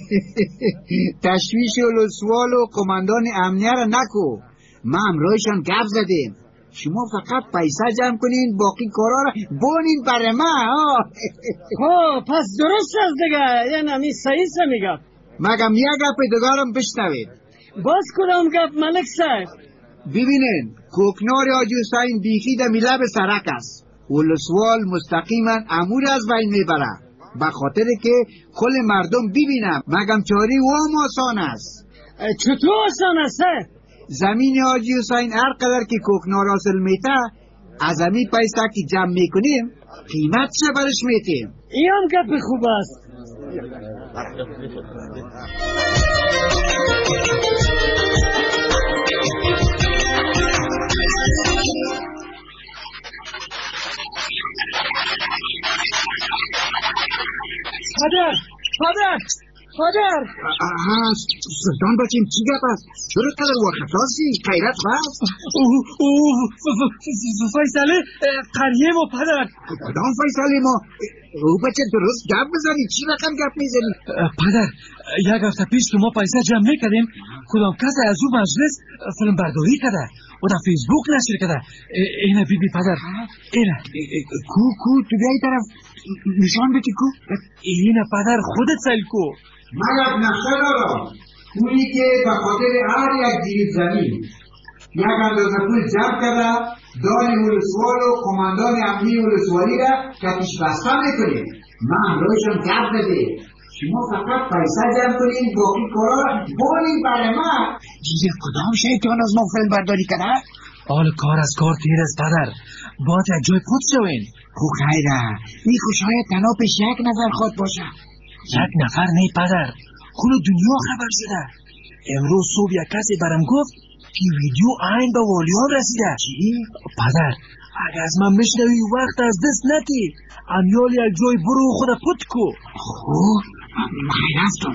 تشویش ولسوال و قماندان امنیه را نکو. ما امرایشان گپ زدیم. شما فقط پیسه جمع کنین باقی کارا را بونین برای ما. پس درست است دیگه. یعنی همی صحیح میگم. مگم یک گپ دگارم بشنوید. باز کدام گپ ملک صاحب؟ ببینین کوکنار حاجی حسین بیخی در لب سرک است. ولسوال مستقیما امور از بین میبره به خاطر که کل مردم ببینم. مگم چاری وام آسان است. چطور آسان است؟ زمین حاجی حسین هر قدر که کوکنار حاصل میته از همی پیسه که جمع میکنیم قیمت چه برش میتیم. این هم گپ خوب است. پدر سلطان بچیم چی گپ است؟ چرا قدر وقت هستی؟ خیرت هست؟ فیصله قریه ما پدر. کدام فیصله ما؟ او بچه درست گپ بزنی. چی رقم گپ میزنی؟ پدر یک هفته پیش که ما پیسه جمع میکردیم کدام کس از اون مجلس فیلم برداری کرده و در فیسبوک نشر کرده. اینه بی پدر، اینه کو تو بیایی طرف نشان بتی کو. اینه پدر خودت سیل کو. من یک نقشه دارم، پولی که به خاطر هر یک جریب زمین یک اندازه پول جمع کرده دار ولسوال و کماندان امنی ولسوالی را کتیش بسته میکنیم. من همراهشان گپ بده، شما فقط پیسه جمع کنین، باقی کارا بانین برای من. دیگه کدام شیطان از ما فیلم برداری کرده؟ حال کار از کار تیر است پدر، باید یک جای پود شوین. خوب خیره، این خوشهای تنها پیش یک نفر خواد باشه. یک نفر نه پدر، کل دنیا خبر شده. امروز صبح یک کسی برم گفت که ویدیو عین به والیان رسیده. چی؟ پدر اگه از من میشنوی وقت از دست نتی، امیال یک جای برو خود پود کو. خوب خیر هستم.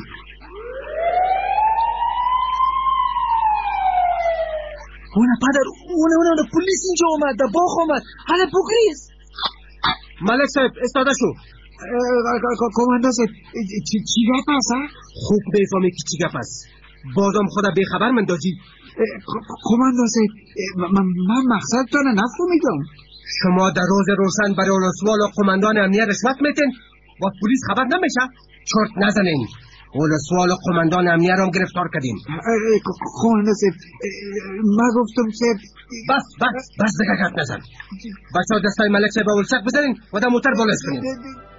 اونه پدر، اونه پولیس اینجا اومد، در باغ اومد. حالا بگریز. ملک صاحب استاده شو. کماندا صاحب چی گپ است؟ خوب بفهمی که چی گپ است. بازم خدا بیخبر من دادی. کماندا صاحب من مقصدتان نفهمیدم. شما در روز روشن برای ولسوال و قماندان امنیت رشوت میتین و پلیس خبر نمیشه؟ چرت نزنین. ولسوال و قماندان امنیت رو گرفتار کردیم. کماندا صاحب من گفتم صاحب بس دیگه گپ نزن. بچه‌ها دستای ملک صاحب به ولسک بزنین و در موتر بالش کنین.